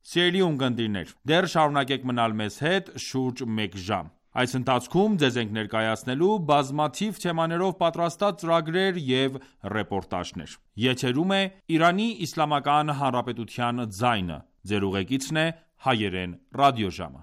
Սիրելի ունկնդիրներ, դեռ շարունակեք մնալ մեզ հետ շուրջ մեկ ժամ։ Այս ընթացքում ձեզ ենք ներկայացնելու բազմաթիվ թեմաներով պատրաստած ծրագրեր և ռեպորտաժներ։ Եթերում է Իրանի Իսլամական Հանրապետության ձայնը։ Ձեր ուղեկիցն է Հայերեն ռադիոժամը։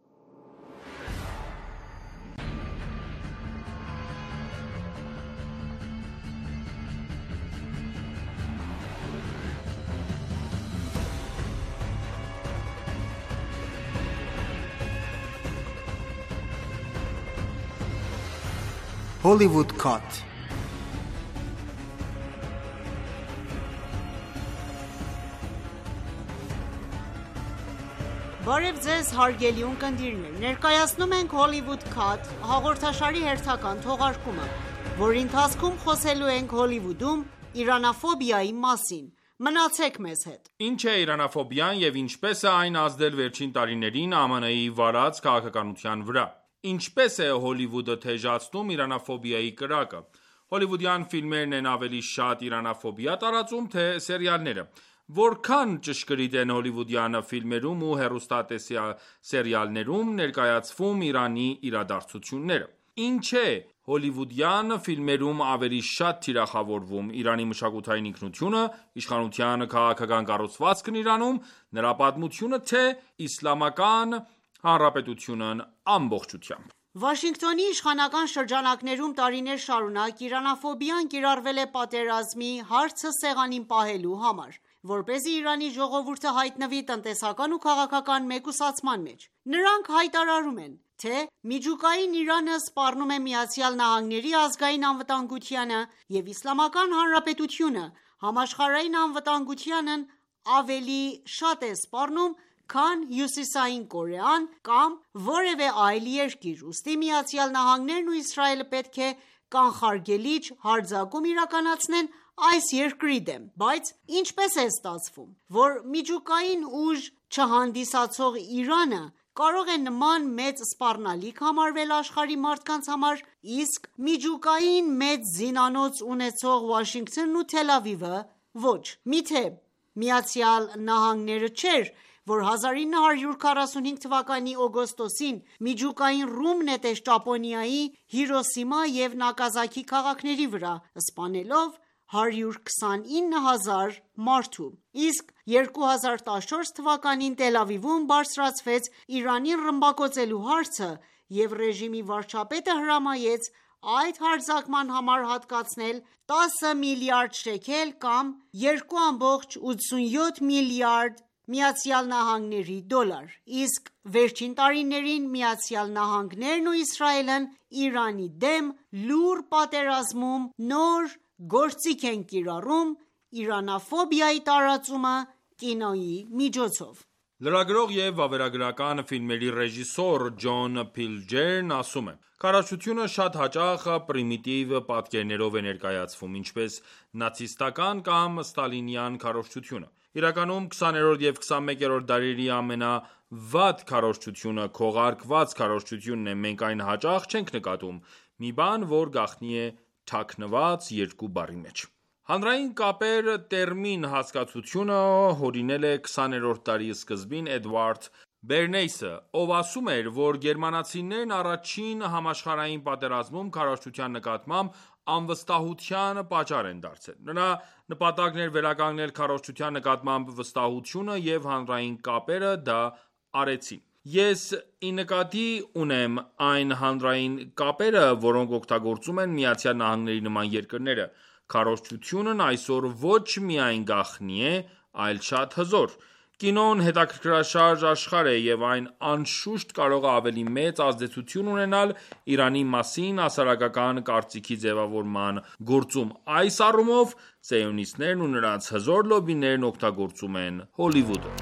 Hollywood Cut. Բարև ձեզ հարգելի ունկնդիրներ, ներկայացնում ենք Hollywood Cut հաղորդաշարի հերթական թողարկումը, որի ընթացքում խոսելու ենք Հոլիվուդում իրանաֆոբիայի մասին։ Մնացեք մեզ հետ։ Ինչ է իրանաֆոբիան և ինչպես է այն ազդել վերջին տարիներին ԱՄՆ-ի վարած քաղաքականության վրա։ Ինչպես է Հոլիվուդը թեժացնում իրանաֆոբիայի կրակը։ Հոլիվուդյան ֆիլմերն են ավելի շատ իրանաֆոբիա տարածում, թե սերիալները։ Որքան ճշգրիտ են հոլիվուդյան ֆիլմերում ու հեռուստատեսերիալներում ներկայացվում Իրանի իրադարձությունները։ Ինչ է հոլիվուդյան ֆիլմերում ավելի շատ թիրախավորվում՝ Իրանի մշակութային ինքնությունը, իշխանության քաղաքական կառուցվածքն Իրանում, նրա պատմությունը, թե Իսլամական Հանրապետությունն ամբողջությամբ։ Վաշինգտոնի իշխանական շրջանակներում տարիներ շարունակ իրանաֆոբիան կիրառվել է պատերազմի հարցը սեղանին պահելու համար, որպեսզի Իրանի ժողովուրդը հայտնվի տնտեսական ու քաղաքական մեկուսացման մեջ։ Նրանք հայտարարում են, թե միջուկային Իրանը սպառնում է ԱՄՆ-ի ազգային անվտանգությանը և Իսլամական Հանրապետությունը համաշխարհային անվտանգությանն ավելի շատ է սպառնում, քան Հյուսիսային Կորեան կամ որևէ այլ երկիր, ուստի ԱՄՆ-ն ու Իսրայելը պետք է կանխարգելիչ հարձակում իրականացնեն այս երկրի դեմ։ Բայց ինչպես է ստացվում, որ միջուկային ուժ չհանդիսացող Իրանը կարող է նման մեծ սպառնալիք համարվել աշխարհի մարդկանց համար, իսկ միջուկային մեծ զինանոց ունեցող Վաշինգտոնն ու Թել Ավիվը ոչ։ Միթե ԱՄՆ-ը չէր, որ 1945 թվականի օգոստոսին միջուկային ռումբ նետեց Ճապոնիայի Հիրոսիմա և Նագասակի քաղաքների վրա, սպանելով 129,000 մարդու, իսկ 2014 թվականին Տել Ավիվում բարձրացվեց Իրանին ռմբակոծելու հարցը և ռեժիմի վարչապետը հրամայեց այդ հարձակման համար հատկացնել 10 միլիարդ շեկել կամ 2,87 միլիարդ ԱՄՆ դոլար, իսկ վերջին տարիներին ԱՄՆ-ն ու Իսրայելն Իրանի դեմ լուռ պատերազմում նոր գործիք են կիրառում իրանաֆոբիայի տարածումը կինոյի միջոցով։ Լրագրող և վավերագրական ֆիլմերի ռեժիսոր Ջոն Փիլջերն ասում է. «Քարոզչությունը շատ հաճախ պրիմիտիվ պատկերներով է ներկայացվում, ինչպես նացիստական կամ ստալինյան քարոզչությունը։ Իրականում 20-րդ և 21-րդ դարերի ամենավատ քարոզչությունը քողարկված քարոզչությունն է։ Մենք այն հաճախ չենք նկատում, մի բան, որ գաղտնի է թաքնված երկու բառի մեջ»։ Հանրային կապեր տերմին հասկացությունը հորինել է 20-րդ դարի սկզբին Էդվարդ Բերնեյսը, ով ասում էր, որ գերմանացիներն առաջին համաշխարհային պատերազմում քարոզչության նկատմամբ անվստահության պատճառ են դարձել։ Նրա նպատակն էր վերականգնել քարոզչության նկատմամբ վստահությունը և հանրային կապերը դա արեցին։ Ես ի նկատի ունեմ այն հանրային կապերը, որոնք օգտագործում են ԱՄՆ-ի նման երկրները։ Քարոզչությունն այսօր ոչ միայն գաղտնի է, այլ շատ հզոր։ Կինոն հետաքրքրաշարժ աշխարհ է և այն անշուշտ կարող է ավելի մեծ ազդեցություն ունենալ Իրանի մասին հասարակական կարծիքի ձևավորման գործում։ Այս առումով սիոնիստներն ու նրանց հզոր լոբբիներն օգտագործում են Հոլիվուդը։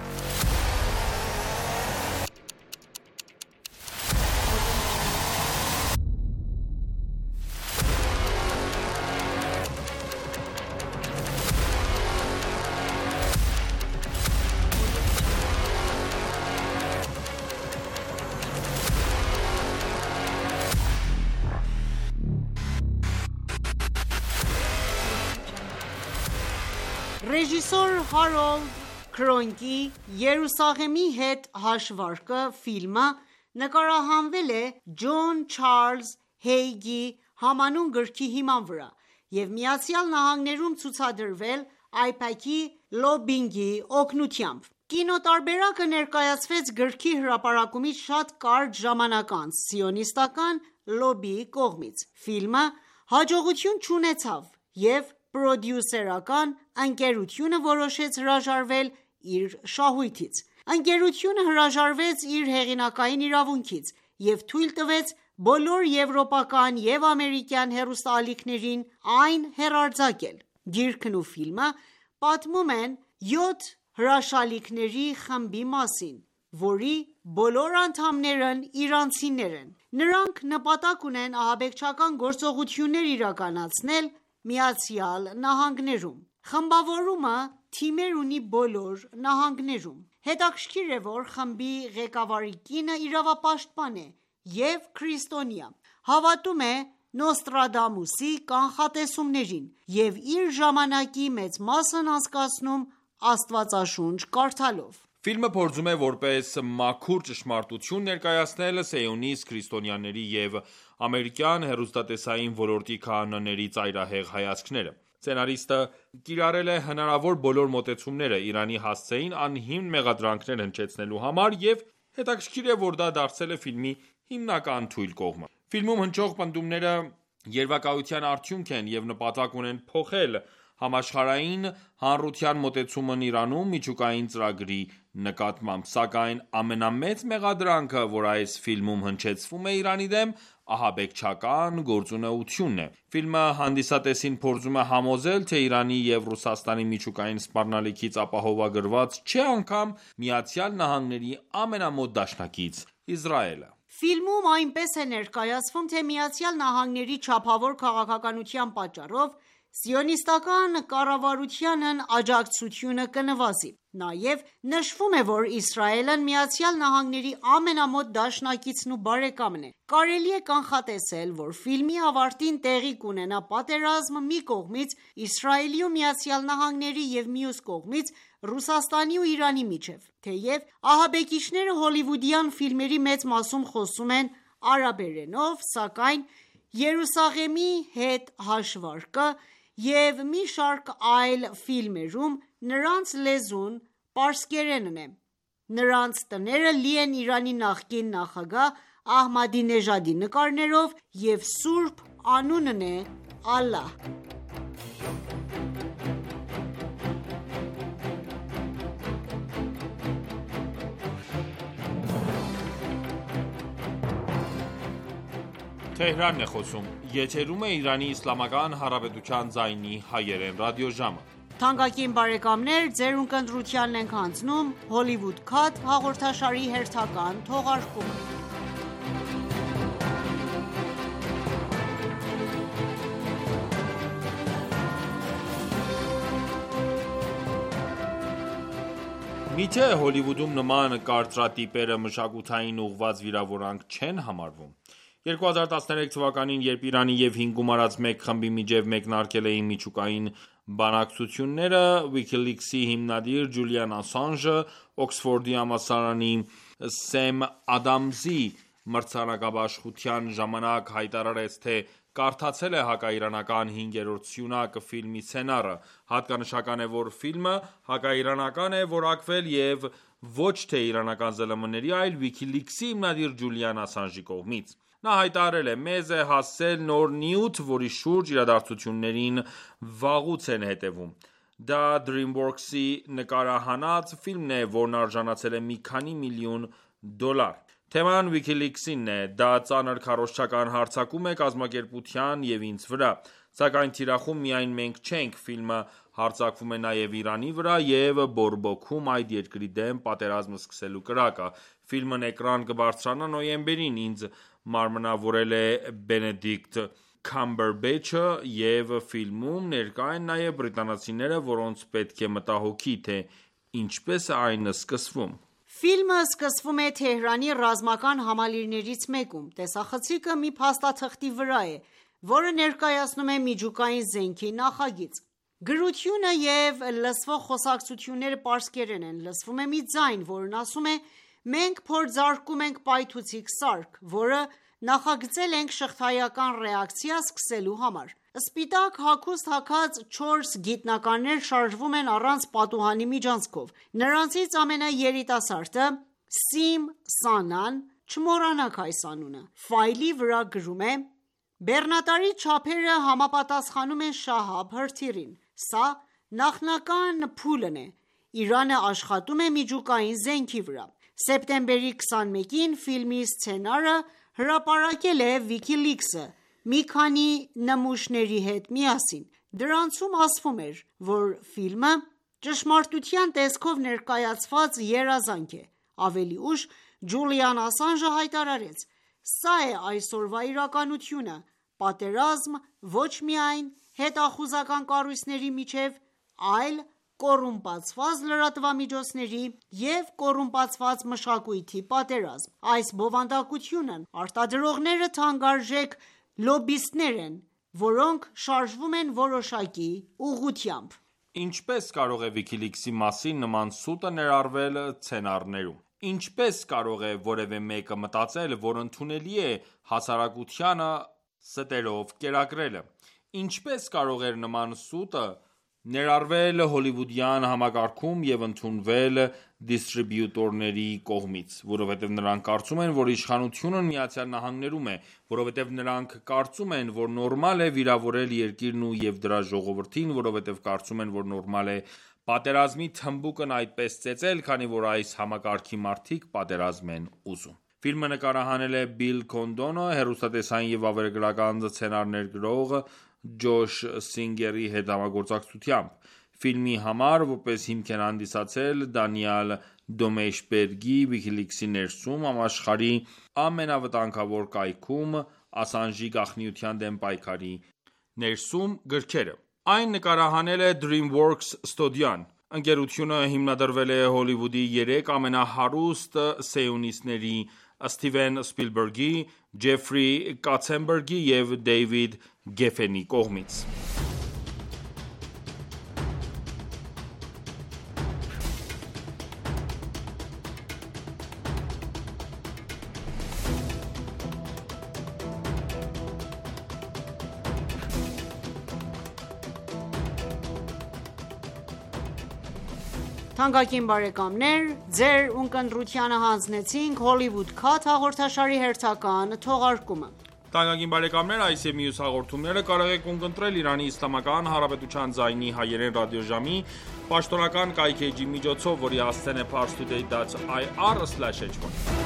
Ռեժիսոր Հարոլդ Քրոնկի «Երուսաղեմի հետ հաշվարկը» ֆիլմը նկարահանվել է Ջոն Չարլզ Հեյգի համանուն գրքի հիման վրա և ԱՄՆ-ում ցուցադրվել AIPAC-ի լոբբինգի օգնությամբ։ Կինոտարբերակը ներկայացվեց գրքի հրապարակումից շատ կարճ ժամանակ անց սիոնիստական լոբբիի կողմից։ Ֆիլմը հաջողություն չունեցավ, և պրոդյուսերական ընկերությունը որոշեց հրաժարվել իր շահույթից։ Ընկերությունը հրաժարվեց իր հեղինակային իրավունքից և թույլ տվեց բոլոր եվրոպական և ամերիկյան հեռուստաալիքներին այն հեռարձակել։ Գիրքն ու ֆիլմը պատմում են 7 հրաշալիքների խմբի մասին, որի բոլոր անդամներն իրանցիներ են։ Նրանք նպատակ ունեն ահաբեկչական գործողություններ իրականացնել ԱՄՆ-ում։ Խմբավորումը թիմեր ունի բոլոր նահանգներում։ Հետաքրքիր է, որ խմբի ղեկավարի կինը իրավապաշտպան է և քրիստոնյա, հավատում է Նոստրադամուսի կանխատեսումներին և իր ժամանակի մեծ մասն անցկացնում Աստվածաշունչ կարդալով։ Ֆիլմը փորձում է որպես մաքուր ճշմարտություն ներկայացնել սիոնիստ քրիստոնյաների և ամերիկյան հեռուստատեսային ոլորտի քահանաների ծայրահեղ հայացքները։ Սցենարիստը կիրառել է հնարավոր բոլոր մոտեցումները Իրանի հասցեին անհիմն մեղադրանքներ հնչեցնելու համար, և հետաքրքիր է, որ դա դարձել է ֆիլմի հիմնական թույլ կողմը։ Ֆիլմում հնչող պնդումները երևակայության արդյունք են և նպատակ ունեն փոխել համաշխարհային հանրության մոտեցումն Իրանում միջուկային ծրագրի նկատմամբ, սակայն ամենամեծ մեղադրանքը, որ այս ֆիլմում հնչեցվում է Իրանի դեմ, ահաբեկչական գործունեությունն է։ Ֆիլմը հանդիսատեսին փորձում է համոզել, թե Իրանի և Ռուսաստանի միջուկային սպառնալիքից ապահովագրված չէ անգամ ԱՄՆ-ի ամենամոտ դաշնակից Իսրայելը։ Ֆիլմում այնպես է ներկայացվում, թե ԱՄՆ-ի չափավոր քաղաքականության պատճառով սիոնիստական կառավարությանն աջակցությունը կնվազի։ Նաև նշվում է, որ Իսրայելն ԱՄՆ-ի ամենամոտ դաշնակիցն ու բարեկամն է։ Կարելի է կանխատեսել, որ ֆիլմի ավարտին տեղի կունենա պատերազմ մի կողմից Իսրայելի ու ԱՄՆ-ի և մյուս կողմից Ռուսաստանի ու Իրանի միջև։ Թեև ահաբեկիչները հոլիվուդյան ֆիլմերի մեծ մասում խոսում են արաբերենով, սակայն «Երուսաղեմի հետ հաշվարկը» և մի շարք այլ ֆիլմերում նրանց լեզուն պարսկերենն է։ Նրանց տները լի են Իրանի նախկին նախագահ Ահմադինեժադի նկարներով, և սուրբ անունն է Ալլահ։ Միթե Հոլիվուդում նման կարծրատիպերը մշակութային ուղղված վիրավորանք չեն համարվում։ 2013 թվականին, երբ Իրանի և հինգում արած մեկ խմբի միջև մեկնարկել էին միջուկային բանակցությունները, WikiLeaks-ի հիմնադիր Ջուլիան Ասանժը Օքսֆորդի համալսարանի Սեմ Ադամսի մրցանակաբաշխության ժամանակ հայտարարեց, թե կարդացել է հակաիրանական 5-րդ սյունակ ֆիլմի սցենարը։ Հատկանշական է, որ ֆիլմը հակաիրանական է որակվել և ոչ թե իրանական ԶԼՄ-ների, այլ WikiLeaks-ի հիմնադիր Ջուլիան Ասանժի կողմից։ Նա հայտարարել է. «Մեզ է հասել նոր նյութ, որի շուրջ իրադարձություններին վաղուց են հետևում։ Դա DreamWorks-ի նկարահանած ֆիլմն է, որն արժանացել է մի քանի միլիոն $։ Թեման WikiLeaks-ինն է։ Դա ծանր քարոզչական հարձակում է կազմակերպության և ինձ վրա։ Սակայն թիրախում միայն մենք չենք։ Ֆիլմը հարձակվում է նաև Իրանի վրա և բորբոքում այդ երկրի դեմ պատերազմ սկսելու կրակը։ Ֆիլմն էկրան կբարձրանա նոյեմբերին։ Ինձ մարմնավորել է Բենեդիկտ Քամբերբեչը, և ֆիլմում ներկա են նաև բրիտանացիները, որոնց պետք է մտահոգի, թե ինչպես է այն սկսվում»։ Ֆիլմը սկսվում է Թեհրանի ռազմական համալիրներից մեկում։ Տեսախցիկը մի փաստաթղթի վրա է, որը ներկայացնում է միջուկային զենքի նախագիծ։ Գրությունը և լսվող խոսակցությունները պարսկերեն են, լսվում է մի ձայն, որն ասում է. «Մենք փորձարկում ենք պայթուցիկ սարք, որը նախագծել ենք շղթայական ռեակցիա սկսելու համար»։ Սպիտակ հագուստ հագած 4 գիտնականներ շարժվում են առանց պատուհանի միջանցքով։ Նրանցից ամենաերիտասարդը՝ Սիմ Սանան, չմոռանաք այս անունը, ֆայլի վրա գրում է. «Բեռնատարի չափերը համապատասխանում են Շահաբ հրթիռին։ Սա նախնական փուլն է։ Իրանը աշխատում է միջուկային զենքի վրա»։ Սեպտեմբերի 21-ին ֆիլմի սցենարը հրապարակել է WikiLeaks-ը մի քանի նմուշների հետ միասին։ Դրանցում ասվում էր, որ ֆիլմը ճշմարտության տեսքով ներկայացված երազանք է։ Ավելի ուշ Ջուլիան Ասանժը հայտարարեց. «Սա է այսօրվա իրականությունը. պատերազմ ոչ միայն հետախուզական կառույցների միջև, այլ կոռումպացված լրատվամիջոցների և կոռումպացված մշակույթի պատերազմ։ Այս բովանդակությունն արտադրողները թանկարժեք լոբբիստներ են, որոնք շարժվում են որոշակի ուղղությամբ»։ Ինչպե՞ս կարող է WikiLeaks-ի մասին նման սուտը ներառվել սցենարներում։ Ինչպե՞ս կարող է որևէ մեկը մտածել, որ ընդունելի է հասարակությանը ստերով կերակրելը։ Ինչպե՞ս կարող էր նման սուտը ներառվել հոլիվուդյան համակարգում և ընդունվել դիստրիբյուտորների կողմից։ Որովհետև նրանք կարծում են, որ իշխանությունն ԱՄՆ-ում է, որովհետև նրանք կարծում են, որ նորմալ է վիրավորել երկիրն և դրա ժողովրդին, որովհետև կարծում են, որ նորմալ է պատերազմի թմբուկն այդպես ծեծել, քանի որ այս համակարգի մարդիկ պատերազմ են ուզում։ Ֆիլմը նկարահանել է Բիլ Քոնդոնը հեռուստատեսային և վավերագրական սցենարներ գրող Ջոշ Սինգերի հետ համագործակցությամբ։ Ֆիլմի համար որպես հիմք են հանդիսացել Դանիել Դոմեյշբերգի WikiLeaks-ի ներսում համաշխարհի ամենավտանգավոր կայքում Ասանժի գաղտնիության դեմ պայքարի ներսում գրքերը։ Այն նկարահանել է DreamWorks ստուդիան։ Ընկերությունը հիմնադրվել է Հոլիվուդի 3 ամենահարուստ սիոնիստների Սթիվեն Սփիլբերգի, Ջեֆրի Կաթցենբերգի և Դեյվիդ Գեֆենի կողմից։ Թանկագին բարեկամներ, ձեր ունկնդրությանը հանձնեցինք Hollywood Cut հաղորդաշարի հերթական թողարկումը։ Թանկագին բարեկամներ, այս և մյուս հաղորդումները կարող եք ունկնդրել Իրանի Իսլամական Հանրապետության ձայնի հայերեն ռադիոժամի պաշտոնական կայքէջի միջոցով, որի հասցեն է parstoday.ir/hy: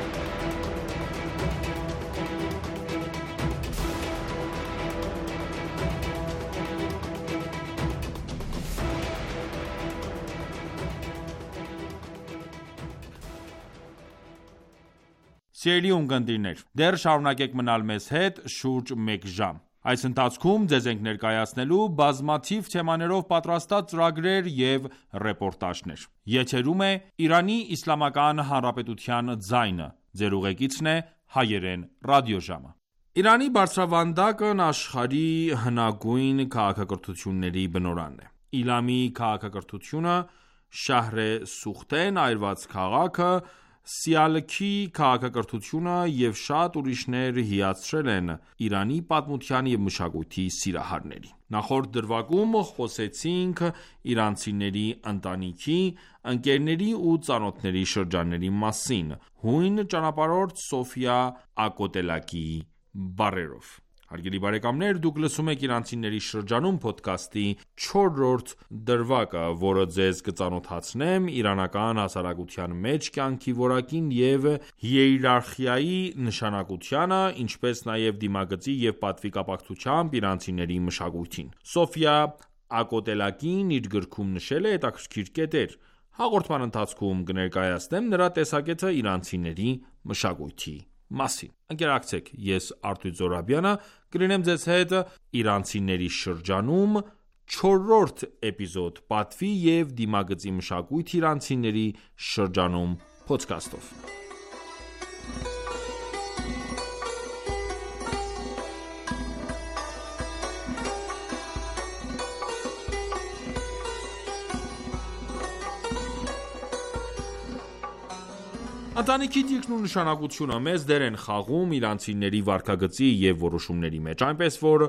Սիրելի ունկնդիրներ, դեռ շարունակեք մնալ մեզ հետ շուրջ մեկ ժամ։ Այս ընթացքում ձեզ ենք ներկայացնելու բազմաթիվ թեմաներով պատրաստած ծրագրեր և ռեպորտաժներ։ Եթերում է Իրանի Իսլամական Հանրապետության ձայնը։ Ձեր ուղեկիցն է հայերեն ռադիոժամը։ Իրանի բարձրավանդակն աշխարհի հնագույն քաղաքակրթությունների բնօրրն է։ Իլամի քաղաքակրթությունը, Շահր Սուխտեն այրված քաղաքը, Սիալքի քաղաքակրթությունը և շատ ուրիշներ հիացրել են Իրանի պատմության և մշակույթի սիրահարներին։ Նախորդ դրվագում խոսեցինք իրանցիների ընտանիքի, ընկերների ու ծանոթների շրջանների մասին՝ հույն ճանապարհորդ Սոֆիա Ակոտելակիի բառերով։ Հարգելի բարեկամներ, դուք լսում եք «Իրանցիների շրջանում» փոդքասթի 4-րդ դրվագը, որը ձեզ կծանոթացնեմ իրանական հասարակության մեջ կյանքի որակին և հիերարխիայի նշանակությանը, ինչպես նաև դիմագծի և պատվի կապակցությամբ իրանցիների մշակույթին։ Սոֆիա Ակոտելակին իր գրքում նշել է հետաքրքիր կետեր։ Հաղորդման ընթացքում կներկայացնեմ նրա տեսակետը իրանցիների մշակույթի մասին։ Ընկերակցեք, ես Արտույտ Զոհրաբյանը կլինեմ ձեզ հետ «Իրանցիների շրջանում» 4-րդ էպիզոդ պատվի և դիմագծի մշակույթ իրանցիների շրջանում փոդքասթով։ Ընտանիքի դիրքն ու նշանակությունը մեծ դեր են խաղում իրանցիների վարքագծի և որոշումների մեջ, այնպես որ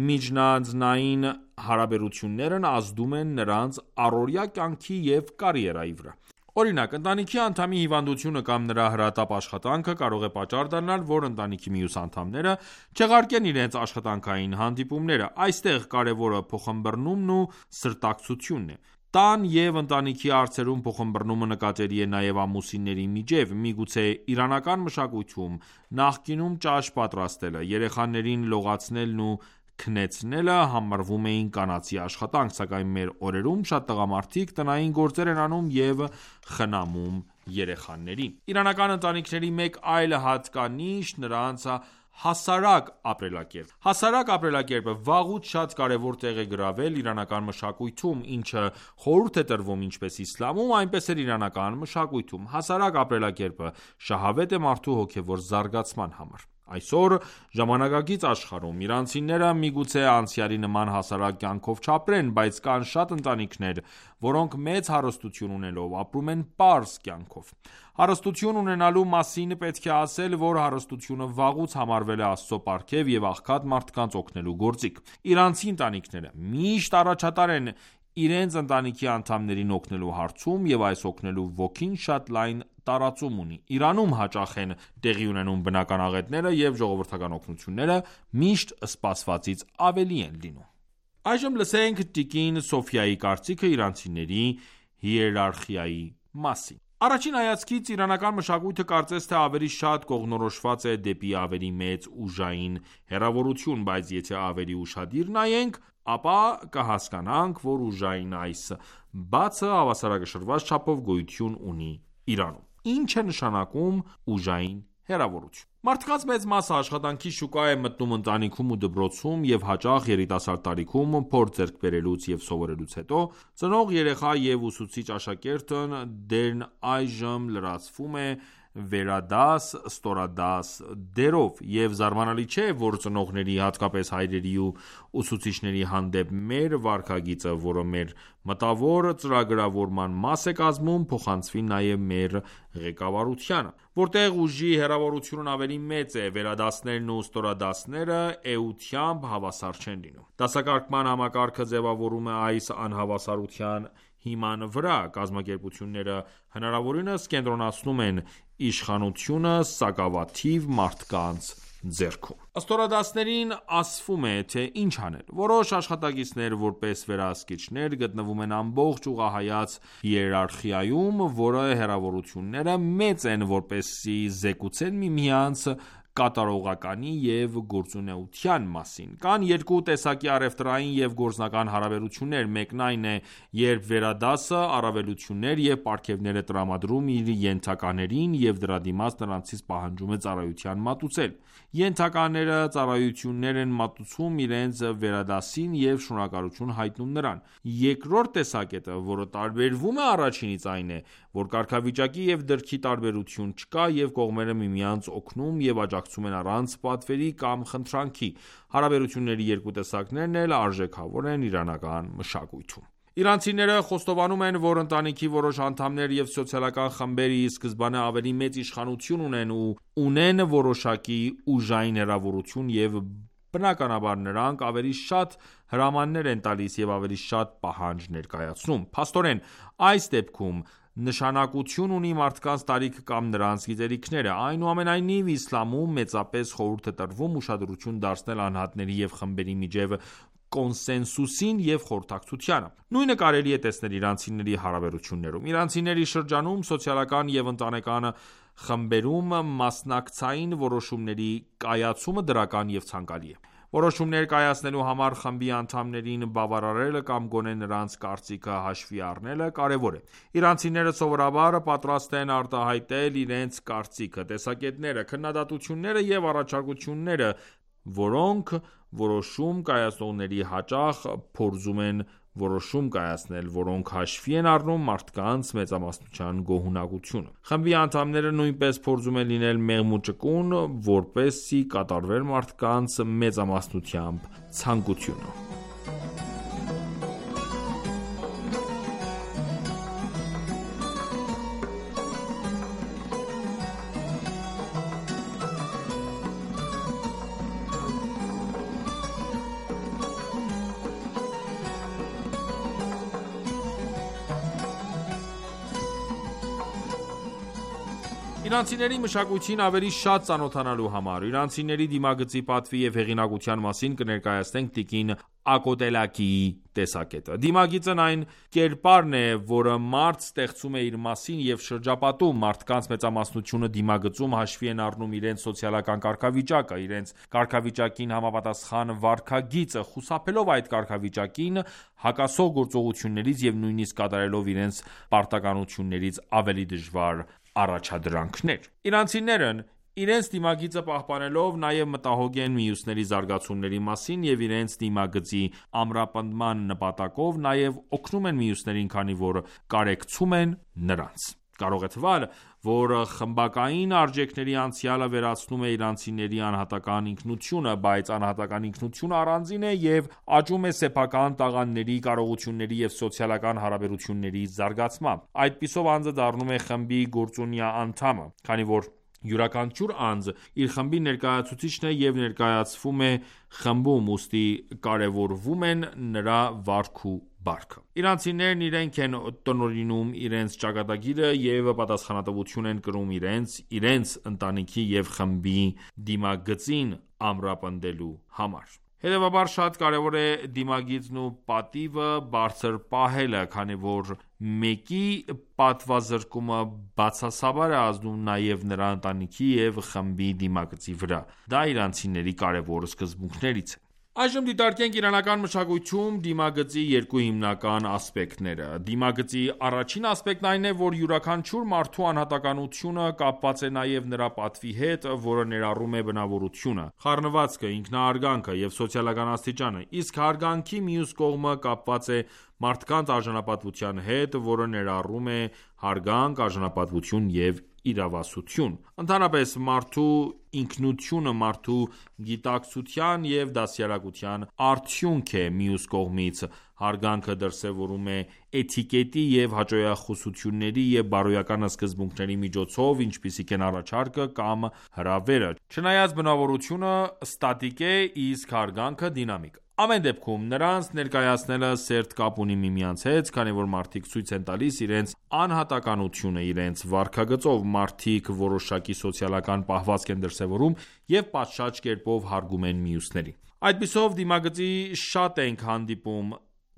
միջնաձնային հարաբերություններն ազդում են նրանց առօրյա կյանքի և կարիերայի վրա: Օրինակ, ընտանիքի անդամի հիվանդությունը կամ նրա հրատապ աշխատանքը կարող է պատճառ դառնալ, որ ընտանիքի մյուս անդամները չեղարկեն իրենց աշխատանքային հանդիպումները: Այստեղ կարևորը փոխըմբըռնումն ու սրտակցությունն է: Տան և ընտանիքի հարցերում փոխըմբըռնումը նկատելի է նաև ամուսինների միջև: Միգուցե իրանական մշակույթում նախկինում ճաշ պատրաստելը, երեխաներին լողացնելն ու քնեցնելը համարվում էին կանացի աշխատանք, սակայն մեր օրերում շատ տղամարդիկ տնային գործեր են անում և խնամում երեխաներին: Իրանական ընտանիքների մեկ այլ հատկանիշ նրանց հասարակ ապրելակերպն է: Հասարակ ապրելակերպը վաղուց շատ կարևոր տեղ է գրավել իրանական մշակույթում, ինչը խորհուրդ է տրվում ինչպես իսլամում, այնպես էլ իրանական մշակույթում: Հասարակ ապրելակերպը շահավետ է մարդու հոգևոր զարգացման համար: Այսօր ժամանակակից աշխարհում իրանցիները միգուցե անցյալի նման հասարակ կյանքով չապրեն, բայց կան շատ ընտանիքներ, որոնք մեծ հարստություն ունենալով ապրում են պարզ կյանքով: Հարստություն ունենալու մասին պետք է ասել, որ հարստությունը վաղուց համարվել է Աստծո պարգև և աղքատ մարդկանց օգնելու գործիք: Իրանցի ընտանիքները միշտ առաջատար են իրենց ընտանիքի անդամներին օգնելու հարցում և այս օգնելու ոգին շատ լայն տարածում ունի: Իրանում հաճախ են տեղի ունենում բնական աղետները և ժողովրդական օգնությունները միշտ սպասվածից ավելի են լինում: Այժմ լսենք տիկին Սոֆիայի կարծիքը իրանցիների հիերարխիայի մասին: Առաջին հայացքից իրանական մշակույթը կարծես թե ավելի շատ կողմնորոշված է դեպի ավելի մեծ ուժային հեռավորություն, բայց եթե ավելի ուշադիր նայենք, ապա կհասկանանք, որ ուժային այս բացը հավասարակշռված չափով գոյություն ունի Իրանում: Ի՞նչ է նշանակում ուժային հեռավորություն: Մարդկանց մեծ մասը աշխատանքի շուկա է մտնում ընտանիքում ու դպրոցում և հաճախ երիտասարդ տարիքում, փորձ ձեռք բերելուց և սովորելուց հետո, ծնող երեխա և ուսուցիչ աշակերտն դերն այժմ լրացվում է վերադաս ստորադաս դերով: Եվ զարմանալի չէ, որ ծնողների, հատկապես հայրերի ու ուսուցիչների հանդեպ մեր վարքագիծը, որը մեր մտավոր ծրագրավորման մաս է կազմում, փոխանցվի նաև մեր ղեկավարությանը: Որտեղ ուժի հեռավորությունն ավելի մեծ է, վերադասներն ու ստորադասները էությամբ հավասար չեն լինում: Դասակարգման համակարգը ձևավորվում է այս անհավասարության հիման վրա: Կազմակերպությունները հնարավորինս կենտրոնացնում են իշխանությունը սակավաթիվ մարդկանց ձեռքում: Ստորադասներին ասվում է, թե ինչ անել: Որոշ աշխատակիցներ, որպես վերահսկիչներ, գտնվում են ամբողջ ուղղահայաց հիերարխիայում, որի հեռավորությունները մեծ են, որպեսզի զեկուցեն միմյանց կատարողականի և գործունեության մասին: Կան երկու տեսակի առևտրային և գործնական հարաբերություններ: Մեկն այն է, երբ վերադասը առավելություններ և պարգևներ է տրամադրում իր ենթականերին և դրա դիմաց նրանցից պահանջում է ծառայության մատուցել: Ենթակաները ծառայություններ են մատուցում իրենց վերադասին և շնորհակալություն հայտնում նրան: Երկրորդ տեսակետը, որը տարբերվում է առաջինից այն է, որ կարգավիճակի և դրքի տարբերություն չկա և կողմերը միմյանց օգնում և աջակցում են առանց պատվերի կամ խնդրանքի: Հարաբերությունների երկու տեսակներն էլ արժեքավոր են իրանական մշակույթում: Իրանցիները խոստովանում են, որ ընտանիքի որոշ անդամներ և սոցիալական խմբեր ի սկզբանե ավելի մեծ իշխանություն ունեն ու ունեն որոշակի ուժային հեռավորություն և բնականաբար նրանք ավելի շատ հրամաններ են տալիս և ավելի շատ պահանջ ներկայացնում: Փաստորեն, այս դեպքում նշանակություն ունի մարդկանց տարիքը կամ նրանց գիտելիքները: Այնուամենայնիվ, իսլամում մեծապես խորհուրդ է տրվում ուշադրություն դարձնել անհատների և խմբերի միջև կոնսենսուսին և խորհրդակցությանը: Նույնը կարելի է տեսնել իրանցիների հարաբերություններում: Իրանցիների շրջանում սոցիալական և ընտանեկան խմբերում մասնակցային որոշումների կայացումը դրական և ցանկալի է: Որոշումներ կայացնելու համար խմբի անդամներին բավարարելը կամ գոնե նրանց կարծիքը հաշվի առնելը կարևոր է: Իրանցիները սովորաբար պատրաստ են արտահայտել իրենց կարծիքը, տեսակետները, քննադատությունները և առաջարկությունները, որոնք որոշում կայացնողները հաճախ փորձում են որոշում կայացնել, որոնք հաշվի են առնում մարդկանց մեծամասնության գոհունակությունը: Խմբի անդամները նույնպես փորձում են լինել մեղմ ու ճկուն, որպեսզի կատարվեր մարդկանց մեծամասնությամբ ցանկությունը: Իրանցիների մշակույթին ավելի շատ ծանոթանալու համար իրանցիների դիմագծի պատվի և հեղինակության մասին կներկայացնենք տիկին Ակոտելակիի տեսակետը։ Դիմագիծն այն կերպարն է, որը մարդ ստեղծում է իր մասին և շրջապատում։ Մարդկանց մեծամասնությունը դիմագծում հաշվի են առնում իրենց սոցիալական կարգավիճակը, իրենց կարգավիճակին համապատասխան վարքագիծը, խուսափելով այդ կարգավիճակին հակասող գործողություններից և նույնիսկ կատարելով իրենց պարտականություններից ավելի դժվար առաջադրանքներ։ Իրանցիներն իրենց դիմագիծը պահպանելով նաև մտահոգ են մյուսների զարգացումների մասին և իրենց դիմագծի ամրապնդման նպատակով նաև օգնում են մյուսներին, քանի որ կարեկցում են նրանց։ Կարող է թվալ, որ խմբակային արժեքների անցյալը վերացնում է իրանցիների անհատական ինքնությունը, բայց անհատական ինքնությունը առանձին է և աճում է սեփական տաղանդների, կարողությունների և սոցիալական հարաբերությունների զարգացմամբ։ Այդպիսով անձը դառնում է խմբի գործունյա անդամը, քանի որ յուրաքանչյուր անձ իր խմբի ներկայացուցիչն է և ներկայացվում է խմբում, ուստի կարևորվում են նրա վարք ու բարքը։ Իրանցիներն իրենք են տնօրինում իրենց ճակատագիրը և պատասխանատվություն են կրում իրենց ընտանիքի և խմբի դիմագծին ամրապնդելու համար։ Հետևաբար շատ կարևոր է դիմագիծն ու պատիվը բարձր պահելը, քանի որ մեկի պատվազրկումը բացասաբար է ազդում նաև նրա ընտանիքի և խմբի դիմագծի վրա։ Դա իրանցիների կարևոր սկզբունքներից է։ Այժմ դիտարկենք իրանական մշակույթում դիմագծի երկու հիմնական ասպեկտները։ Դիմագծի առաջին ասպեկտն այն է, որ յուրաքանչյուր մարդու անհատականությունը կապված է նաև նրա պատվի հետ, որը ներառում է բնավորությունը, խառնվածքը, ինքնահարգանքը և սոցիալական աստիճանը, իսկ հարգանքի մյուս կողմը կապված է մարդկանց արժանապատվության հետ, որը ներառում է հարգանք, արժանապատվություն և իրավասություն։ Ընդհանրապես, մարդու ինքնությունը մարդու գիտակցության և դաստիարակության արդյունք է, մյուս կողմից, հարգանքը դրսևորվում է էթիկետի և հաճոյախոսությունների և բարոյական սկզբունքների միջոցով, ինչպիսիք են առաջարկը կամ հրավերը։ Չնայած բնավորությունը ստատիկ է, իսկ հարգանքը՝ դինամիկ։ Ամեն դեպքում, նրանց ներկայացնելը սերտ կապ ունի միմյանց հետ, քանի որ մարդիկ ցույց են տալիս իրենց անհատականությունը իրենց վարքագծով, մարդիկ որոշակի սոցիալական պահվածք են դրսևորում և պատշաճ կերպով հարգում են մյուսներին։ Այդպիսով դիմագծի շատ ենք հանդիպում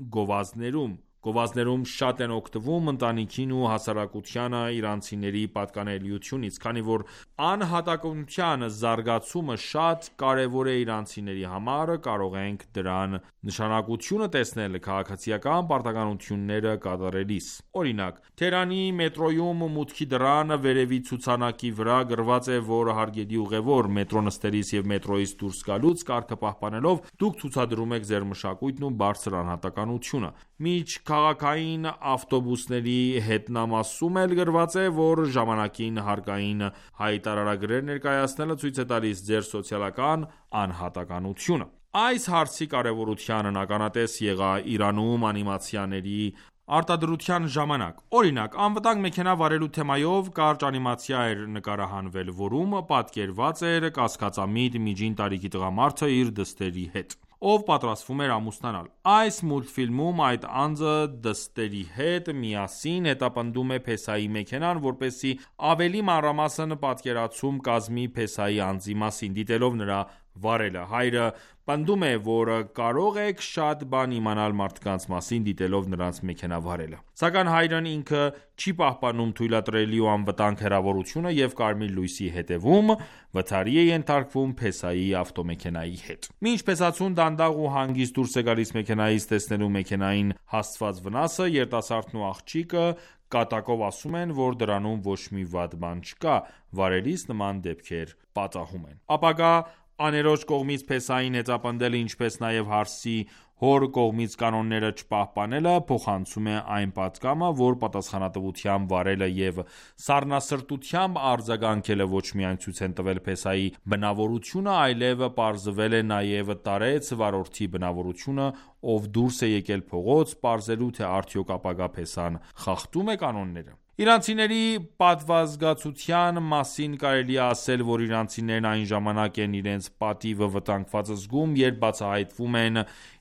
գովազդներում շատ են օգտվում ընտանիքին ու հասարակությանը իրանցիների պատկանելիությունից, քանի որ անհատականության զարգացումը շատ կարևոր է իրանցիների համար, կարող ենք դրան նշանակությունը տեսնել քաղաքացիական պարտականությունները կատարելիս։ Օրինակ, Թեհրանի մետրոյում մուտքի դռան վերևի ցուցանակի վրա գրված է, որ հարգելի ուղևոր, մետրո նստելիս և մետրոյից դուրս գալուց կարգը պահպանելով, դուք ցուցադրում եք ձեր մշակույթն ու բարձր անհատականությունը։ Միջքաղաքային ավտոբուսների հետնամասում էլ գրված է, որ ժամանակին հարկային հայտարարագրեր ներկայացնելը ցույց է տալիս ձեր սոցիալական անհատականությունը։ Այս հարցի կարևորությանն ականատես եղա Իրանում անիմացիաների արտադրության ժամանակ։ Օրինակ, անվտանգ մեքենա վարելու թեմայով կարճ անիմացիա էր նկարահանվել, որում պատկերված էր կասկածամիտ միջին տարիքի տղամարդը իր դստերի հետ, ով պատրաստվում էր ամուսնանալ։ Այս մուլտֆիլմում այդ անձը դստերի հետ միասին հետապնդում է փեսայի մեքենան, որպեսզի ավելի մանրամասն պատկերացում կազմի փեսայի անձի մասին, դիտելով նրա վարելը։ Հայրը պնդում է, որ կարող եք շատ բան իմանալ մարդկանց մասին, դիտելով նրանց մեքենա վարելը։ Սակայն հայրն ինքը չի պահպանում թույլատրելի ու անվտանգ հեռավորությունը և կարմիր լույսի հետևում վթարի է ենթարկվում փեսայի ավտոմեքենայի հետ։ Մինչ փեսացուն դանդաղ ու հանգիստ դուրս է գալիս մեքենայից, տեսնելու մեքենային հասցված վնասը, երիտասարդն ու աղջիկը կատակով ասում են, որ դրանում ոչ մի վատ բան չկա, վարելիս նման դեպքեր պատահում են։ Ապագա աներոջ կողմից փեսային հետապնդելը, ինչպես նաև հարսի հոր կողմից կանոնները չպահպանելը փոխանցում է այն պատգամը, որ պատասխանատվությամբ վարելը և սառնասրտությամբ արձագանքելը ոչ միայն ցույց են տվել փեսայի բնավորությունը, այլև պարզվել է նաև տարեց վարորդի բնավորությունը, ով դուրս է եկել փողոց, պարզելու թե արդյոք ապագա փեսան խախտում է կանոնները։ Իրանցիների պատվազգացության մասին կարելի է ասել, որ իրանցիներն այն ժամանակ են իրենց պատիվը վտանգված զգում, երբ բացահայտվում են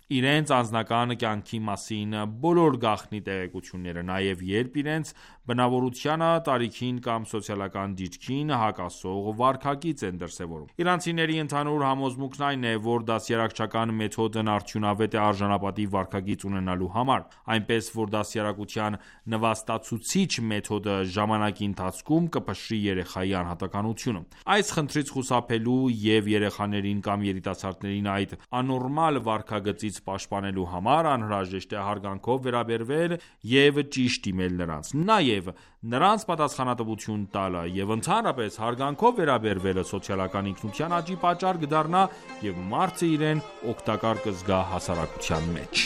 իրենց անձնական կյանքի մասին բոլոր գաղտնի տեղեկությունները, նաև երբ իրենց բնավորությանը, տարիքին կամ սոցիալական դիրքին հակասող վարքագիծ են դրսևորում։ Իրանցիների ընդհանուր համոզմունքն այն է, որ դաստիարակչական մեթոդն արդյունավետ է արժանապատիվ վարքագիծ ունենալու համար, այնպես որ դաստիարակության նվաստացուցիչ մեթոդը ժամանակի ընթացքում կփշրի երեխայի անհատականությունը։ Այս խնդրից խուսափելու և երեխաներին կամ երիտասարդներին այդ անորմալ վարքագծից պաշտպանելու համար անհրաժեշտ է հարգանքով վերաբերվել և ճիշտ դիմել նրանց, նաև նրանց պատասխանատվություն տալը և ընդհանրապես հարգանքով վերաբերվելը սոցիալական ինքնության աճի պատճառ կդառնա և մարդը իրեն օգտակար կզգա հասարակության մեջ։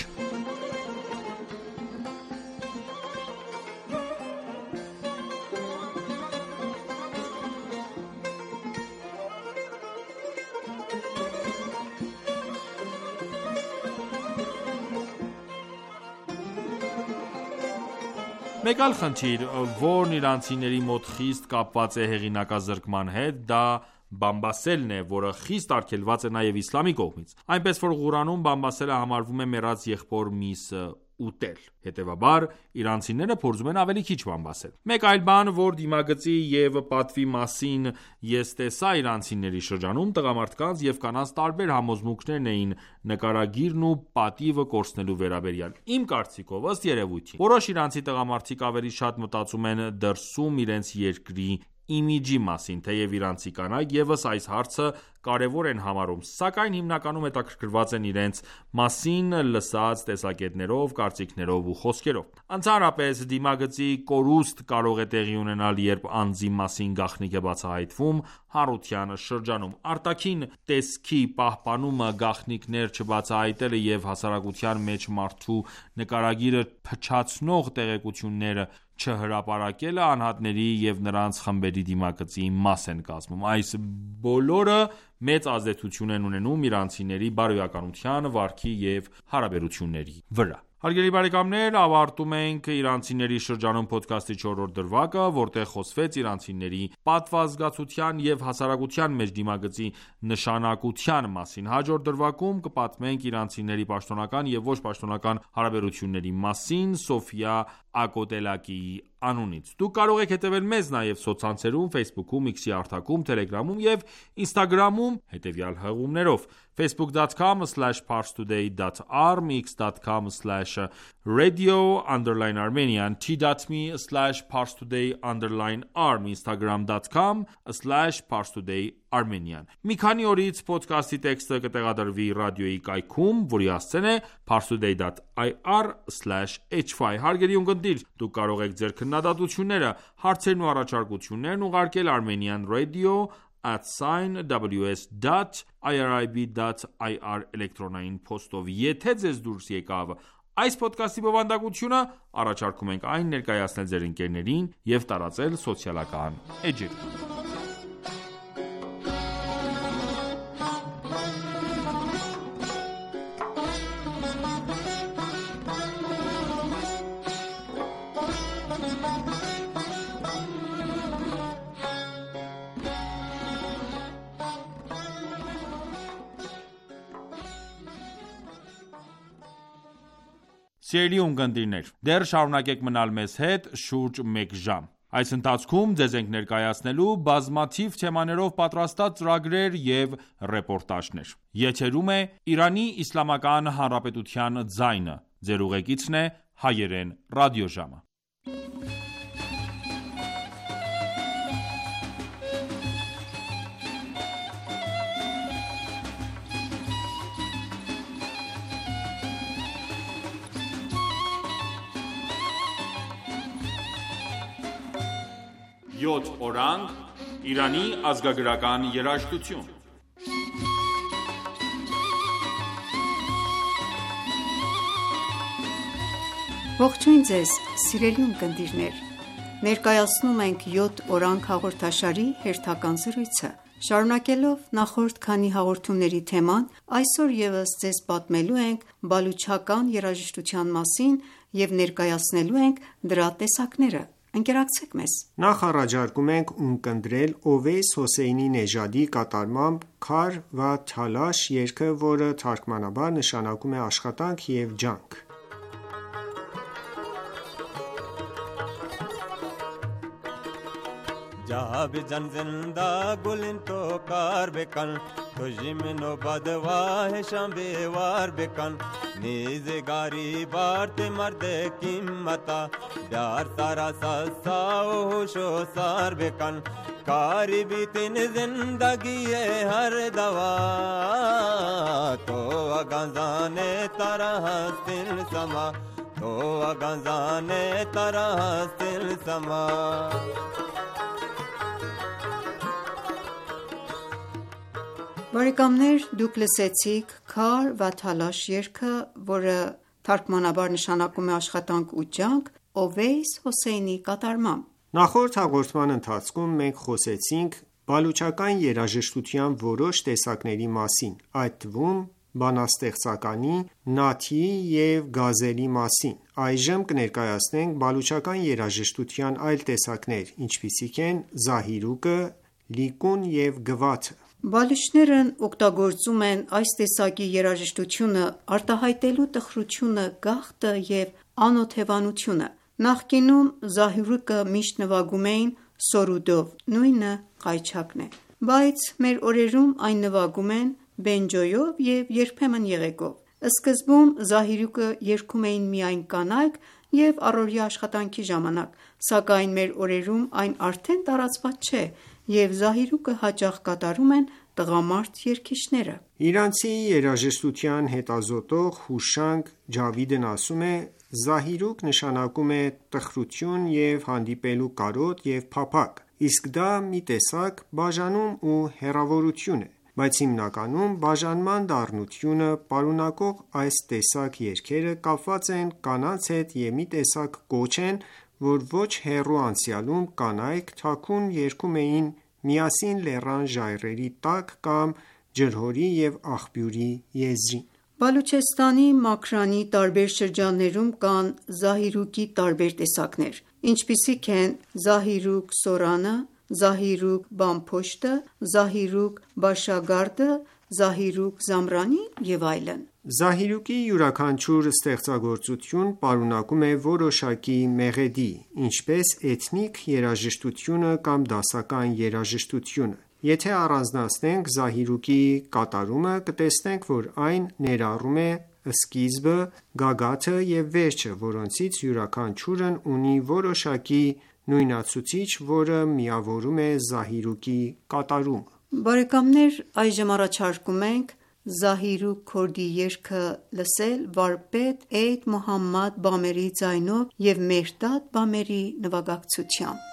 Մեկ այլ խնդիր, որն իրանցիների մոտ խիստ կապված է հեղինակազրկման հետ, դա բամբասելն է, որը խիստ արգելված է նաև իսլամի կողմից։ Այնպես որ Ղուրանում բամբասելը համարվում է մեռած եղբոր միսը ուտել։ Հետևաբար, իրանցիները փորձում են ավելի քիչ բամբասել։ Մեկ այլ բան, որ դիմագծի և պատվի մասին ես տեսա իրանցիների շրջանում, տղամարդկանց և կանանց տարբեր համոզմունքներն էին նկարագիրն ու պատիվը կորցնելու վերաբերյալ։ Իմ կարծիքով, ըստ երևույթին, որոշ իրանցի տղամարդիկ ավելի շատ մտածում են դրսում իրենց երկրի իմիջի մասին, թեև իրանցի կանայք ևս այս հարցը կարևոր են համարում, սակայն հիմնականում հետաքրքրված են իրենց մասին լսած տեսակետներով, կարծիքներով ու խոսքերով։ Ընդհանրապես, դիմագծի կորուստ կարող է տեղի ունենալ, երբ անձի մասին գաղտնիք է բացահայտվում հանրության շրջանում։ Արտաքին տեսքի պահպանումը, գաղտնիքներ չբացահայտելը և հասարակության մեջ մարդու նկարագիրը փչացնող տեղեկություններ չհրապարակելը անհատների և նրանց խմբերի դիմագծի մաս են կազմում։ Այս բոլորը մեծ ազդեցություն են ունենում իրանցիների բարոյականության, վարքի և հարաբերությունների վրա։ Հարգելի բարեկամներ, ավարտում ենք իրանցիների շրջանում փոդքասթի 4-րդ դրվագը, որտեղ խոսվեց իրանցիների պատվազգացության և հասարակության մեջ դիմագծի նշանակության մասին։ Հաջորդ դրվագում կպատմենք իրանցիների պաշտոնական և ոչ պաշտոնական հարաբերությունների մասին Սոֆիա Ակոտելակիի անունից։ Դուք կարող եք հետևել մեզ նաև սոցցանցերում, Facebook-ում, X-ի հարթակում, Telegram-ում և Instagram-ում հետևյալ հղումներով. facebook.com/parstoday.arm, x.com/radio_Armenian, t.me/parstoday_arm, instagram.com/parstoday_Armenian։ Մի քանի օրից փոդքասթի տեքստը կտեղադրվի ռադիոյի կայքում, որի հասցեն է parstoday.ir/hy։ Հարգելի ունկնդիր, դուք կարող եք ձեր քննադատությունները, հարցերն ու առաջարկություններն ուղարկել Armenian radio@ws.irib.ir էլեկտրոնային փոստով։ Եթե ձեզ դուրս եկավ այս փոդքասթի բովանդակությունը, առաջարկում ենք այն ներկայացնել ձեր ընկերներին և տարածել սոցիալական էջերում։ Սիրելի ունկնդիրներ, դեռ շարունակեք մնալ մեզ հետ շուրջ մեկ ժամ։ Այս ընթացքում ձեզ ենք ներկայացնելու բազմաթիվ թեմաներով պատրաստած ծրագրեր և ռեպորտաժներ։ Եթերում է Իրանի Իսլամական Հանրապետության ձայնը։ Ձեր ուղեկիցն է Հայերեն ռադիոժամը։ Յոթ օրանգ Իրանի ազգագրական երաժշտություն։ Ողջույն ձեզ, սիրելի ունկնդիրներ։ Ներկայացնում ենք 7 օրանգ հաղորդաշարի հերթական զրույցը։ Շարունակելով նախորդ քանի հաղորդումների թեման, այսօր ևս ձեզ պատմելու ենք բալուչական երաժշտության մասին և ներկայացնելու ենք դրա տեսակները։ Ընկերակցեք մեզ։ Նախ առաջարկում ենք ունկնդրել Օվեյս Հոսեյնի Նեժադի կատարմամբ «Քար վա թալաշ» երգը, որը թարգմանաբար նշանակում է աշխատանք և ջանք։ जहाँ भी जन जिंदा गुलिन तो कार बेकन तुझी में नो बदवा है शंबेवार बेकन नीज गारी बारते मर्दे कीमता प्यार सारा ससाओ होशो सार बेकन कारी भी तीन जिंदगी है हर दवा तो अगंजाने तरह तिल समा तो अगंजाने तरह तिल समा Բարեկամներ, դուք լսեցիք «Քար վա թալաշ» երգը, որը թարգմանաբար նշանակում է աշխատանք ու ջանք, Օվեյս Հոսեյնի կատարմամբ։ Նախորդ հաղորդման ընթացքում մենք խոսեցինք բալուչական երաժշտության որոշ տեսակների մասին, այդ թվում բանաստեղծականի, նաթիի և գազելի մասին։ Այժմ կներկայացնենք բալուչական երաժշտության այլ տեսակներ, ինչպիսիք են զահիրուկը, լիկուն և գվաթը։ Բալուչներն օգտագործում են այս տեսակի երաժշտությունը արտահայտելու տխրությունը, գաղթը և անօթևանությունը։ Նախկինում զահիրուկը միշտ նվագում էին սորուդով, նույնը ղայչակն է, բայց մեր օրերում այն նվագում են բենջոյով և երբեմն եղեգով։ Սկզբում զահիրուկը երգում էին միայն կանայք և առօրյա աշխատանքի ժամանակ, սակայն մեր օրերում այն արդեն տարածված չէ և զահիրուկը հաճախ կատարում են տղամարդ երգիչները։ Իրանցի երաժշտության հետազոտող Հուշանգ Ջավիդն ասում է. «Զահիրուկ նշանակում է տխրություն և հանդիպելու կարոտ և փափագ, իսկ դա մի տեսակ բաժանում ու հեռավորություն է, բայց հիմնականում բաժանման դառնությունը պարունակող այս տեսակ երգերը կապված են կանանց հետ և մի տեսակ կոչ են, որ ոչ հեռու անցյալում կանայք թաքուն երգում էին միասին լեռան ժայռերի տակ կամ ջրհորի և աղբյուրի եզրին»։ Բալուչեստանի Մաքրանի տարբեր շրջաններում կան զահիրուկի տարբեր տեսակներ, ինչպիսիք են զահիրուկ Սորանը, զահիրուկ Բամփոշտը, զահիրուկ Բաշագարդը, զահիրուկ Զամրանի և այլն։ Զահիրուկի յուրաքանչյուր ստեղծագործություն պարունակում է որոշակի մեղեդի, ինչպես էթնիկ երաժշտությունը կամ դասական երաժշտությունը։ Եթե առանձնացնենք զահիրուկի կատարումը, կտեսնենք, որ այն ներառում է սկիզբը, գագաթը և վերջը, որոնցից յուրաքանչյուրն ունի որոշակի նույնացուցիչ, որը միավորում է զահիրուկի կատարումը։ Բարեկամներ, այժմ առաջարկում ենք Զահիրուկ Քորդի երգը լսել վարպետ Էյդ Մոհամմադ Բամերի ձայնով և Մեհրդադ Բամերի նվագակցությամբ։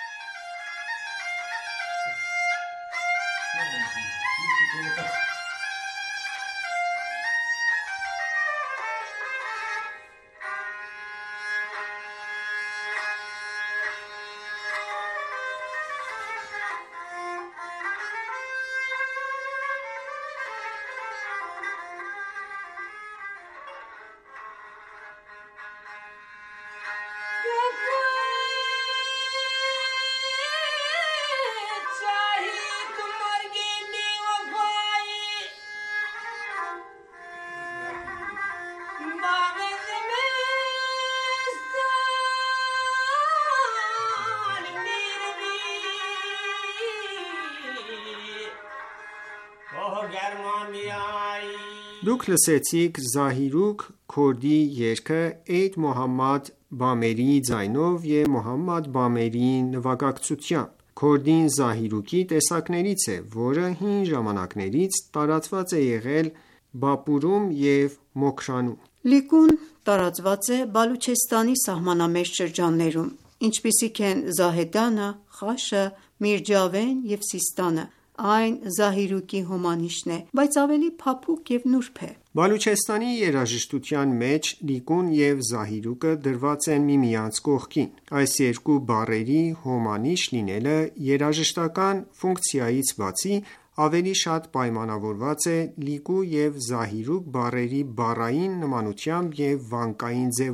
Դուք լսեցիք Զահիրուկ Քորդի երգը Էյդ Մոհամմադ Բամերիի ձայնով և Մոհամմադ Բամերիի նվագակցությամբ։ Քորդին զահիրուկի տեսակներից է, որը հին ժամանակներից տարածված է եղել Բապուրում և Մոքրանում։ Լիկուն տարածված է Բալուչեստանի սահմանամերձ շրջաններում, ինչպիսիք են Զահեդանը, Խաշը, Միրջավեն և Սիստանը։ Այն զահիրուկի հոմանիշն է, բայց ավելի փափուկ և նուրբ է։ Բալուչեստանի երաժշտության մեջ լիկուն և զահիրուկը դրված են միմյանց կողքին։ Այս երկու բառերի հոմանիշ լինելը երաժշտական ֆունկցիայից բացի ավելի շատ պայմանավորված է լիկու և զահիրուկ բառերի բառային նմանությամբ և վանկային ձևով։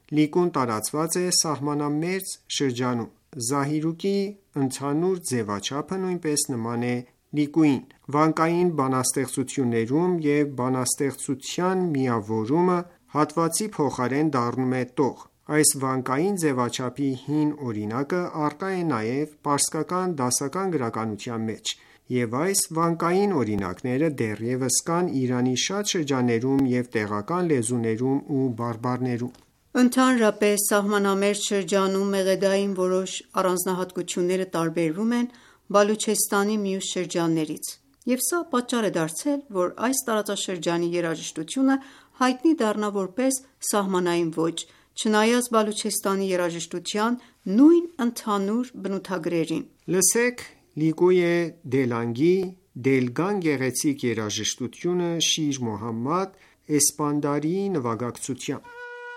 Լիկուն տարածված է սահմանամերձ շրջանում։ Զահիրուկի ընդհանուր ձևաչափը նույնպես նման է լիկուին։ Վանկային բանաստեղծություններում և բանաստեղծության միավորումը հատվածի փոխարեն դառնում է տող։ Այս վանկային ձևաչափի հին օրինակը առկա է նաև պարսկական դասական գրականության մեջ, և այս վանկային օրինակները դեռևս կան Իրանի շատ շրջաններում և տեղական լեզուներում ու բարբառներում։ Ընդհանրապես, սահմանամերձ շրջանում մեղեդային որոշ առանձնահատկությունները տարբերվում են Բալուչեստանի մյուս շրջաններից, և սա պատճառ է դարձել, որ այս տարածաշրջանի երաժշտությունը հայտնի դառնա որպես սահմանային ոճ, չնայած Բալուչեստանի երաժշտության նույն ընդհանուր բնութագրերին։ Լսենք Լիկույե Դելգանի «Դելգան» գեղեցիկ երաժշտությունը Շիր Մոհամմադ Էսպանդարիի նվագակցությամբ։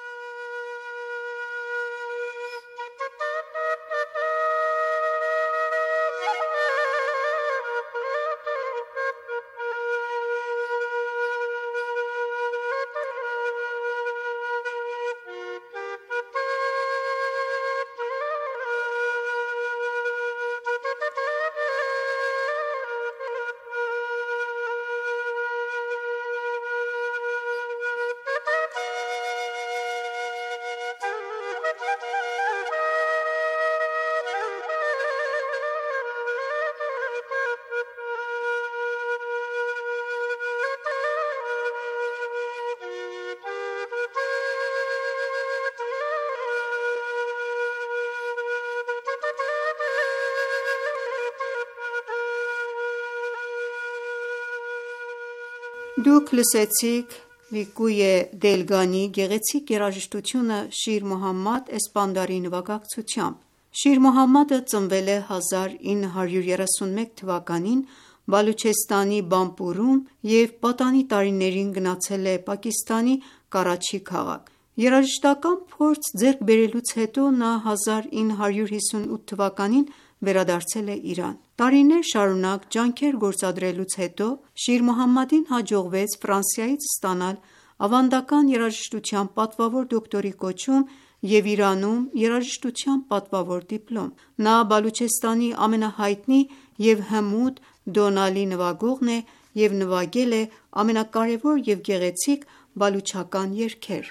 Դուք լսեցիք Լիկույե Դելգանի գեղեցիկ երաժշտությունը Շիր Մոհամմադ Էսպանդարիի նվագակցությամբ։ Շիր Մոհամմադը ծնվել է 1931 թվականին Բալուչեստանի Բամպուրում և պատանի տարիներին գնացել է Պակիստանի Կարաչի քաղաք։ Երաժշտական փորձ ձեռք բերելուց հետո նա 1958 թվականին վերադարձել է Իրան։ Տարիներ շարունակ ջանքեր գործադրելուց հետո Շիր Մոհամմադին հաջողվեց Ֆրանսիայից ստանալ ավանդական երաժշտության պատվավոր դոկտորի կոչում և Իրանում երաժշտության պատվավոր դիպլոմ։ Նա Բալուչեստանի ամենահայտնի և հմուտ դոնալի նվագողն է և նվագել է ամենակարևոր և գեղեցիկ բալուչական երգեր։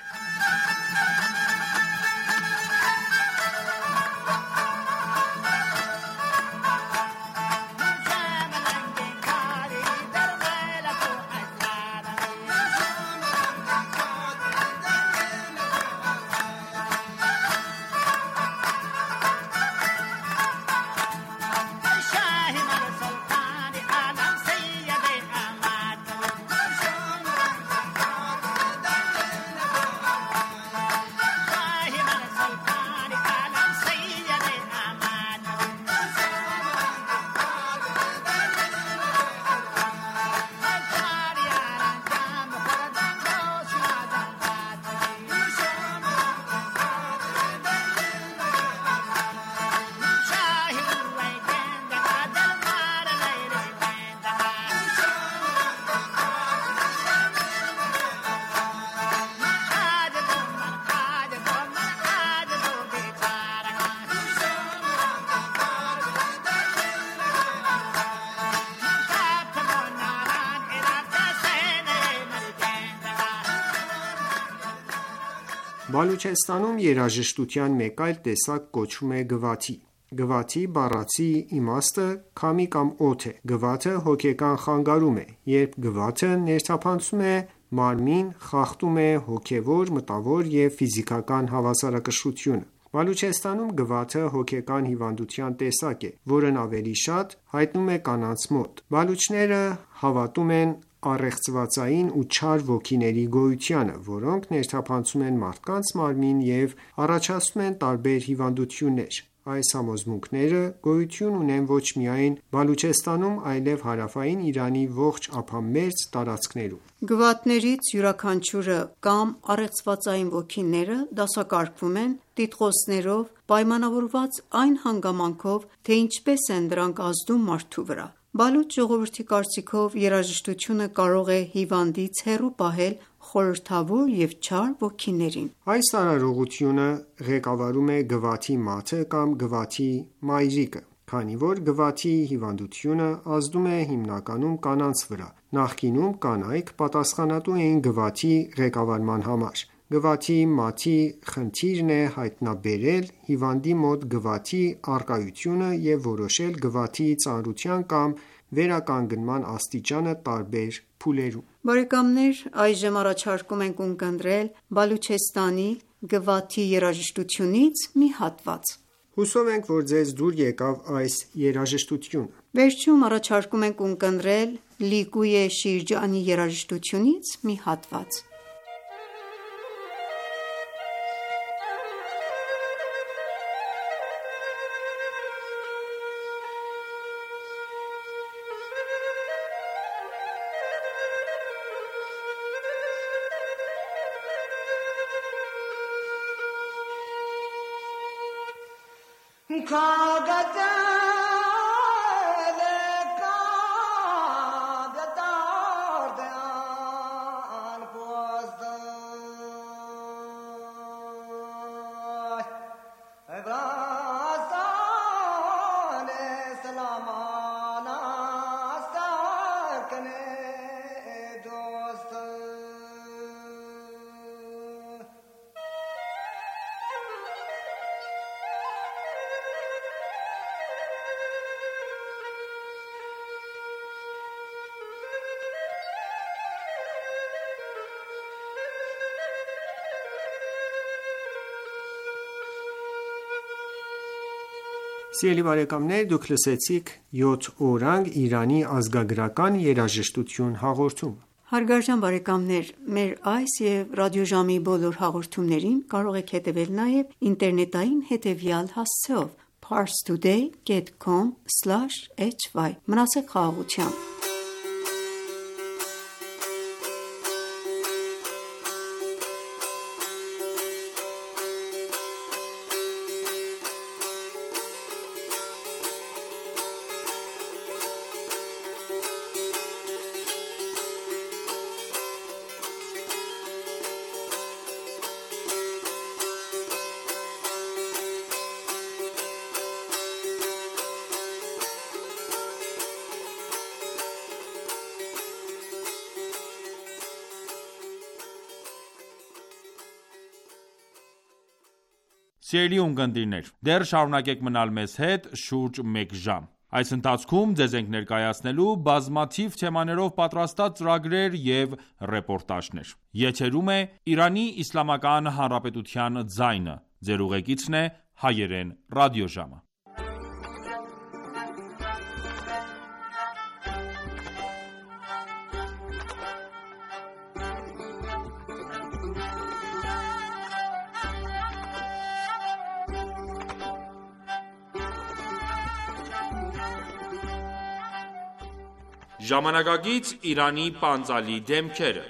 Բալուչեստանում երաժշտության մեկ այլ տեսակ կոչվում է գվաթի։ Գվաթի բառացի իմաստը քամի կամ օդ է։ Գվաթը հոգեկան խանգարում է։ Երբ գվաթը ներթափանցում է մարմին, խախտում է հոգևոր, մտավոր և ֆիզիկական հավասարակշռությունը։ Բալուչեստանում գվաթը հոգեկան հիվանդության տեսակ է, որն ավելի շատ հայտնվում է կանանց մոտ։ Բալուչները հավատում են առեղծվածային ու չար ոգիների գոյությանը, որոնք ներթափանցում են մարդկանց մարմին և առաջացնում են տարբեր հիվանդություններ։ Այս համոզմունքները գոյություն ունեն ոչ միայն Բալուչեստանում, այլև հարավային Իրանի ողջ ափամերձ տարածքներում։ Գվաթներից յուրաքանչյուրը կամ առեղծվածային ոգիները դասակարգվում են տիտղոսներով՝ պայմանավորված այն հանգամանքով, թե ինչպես են դրանք ազդում մարդու վրա։ Բալուչ ժողովրդի կարծիքով երաժշտությունը կարող է հիվանդից հեռու պահել խորհրդավոր և չար ոգիներին։ Այս արարողությունը ղեկավարում է գվաթի մաթը կամ գվաթի մայրիկը, քանի որ գվաթի հիվանդությունը ազդում է հիմնականում կանանց վրա։ Նախկինում կանայք պատասխանատու էին գվաթի ղեկավարման համար։ Գվաթի մաթի խնդիրն է հայտնաբերել հիվանդի մոտ գվաթի առկայությունը և որոշել գվաթի ծանրության կամ վերականգնման աստիճանը տարբեր փուլերում։ Բարեկամներ, այժմ առաջարկում ենք ունկնդրել Բալուչեստանի գվաթի երաժշտությունից մի հատված։ Հուսով ենք, որ ձեզ դուր եկավ այս երաժշտությունը։ Վերջում առաջարկում ենք ունկնդրել Լիկույե Շիրջանի երաժշտությունից մի հատված։ Սիրելի բարեկամներ, դուք լսեցիք 7 օրանգ Իրանի ազգագրական երաժշտություն հաղորդումը։ Հարգարժան բարեկամներ, մեր այս եւ ռադիոժամի բոլոր հաղորդումներին կարող եք հետևել նաեւ ինտերնետային հետևյալ հասցեով parstoday.com/hy։ Մնացեք խաղաղությամբ։ Սիրելի ունկնդիրներ, դեռ շարունակեք մնալ մեզ հետ շուրջ մեկ ժամ։ Այս ընթացքում ձեզ ենք ներկայացնելու բազմաթիվ թեմաներով պատրաստած ծրագրեր և ռեպորտաժներ։ Եթերում է Իրանի Իսլամական Հանրապետության ձայնը։ Ձեր ուղեկիցն է Հայերեն ռադիոժամը։ Ժամանակակից Իրանի պանծալի դեմքերը։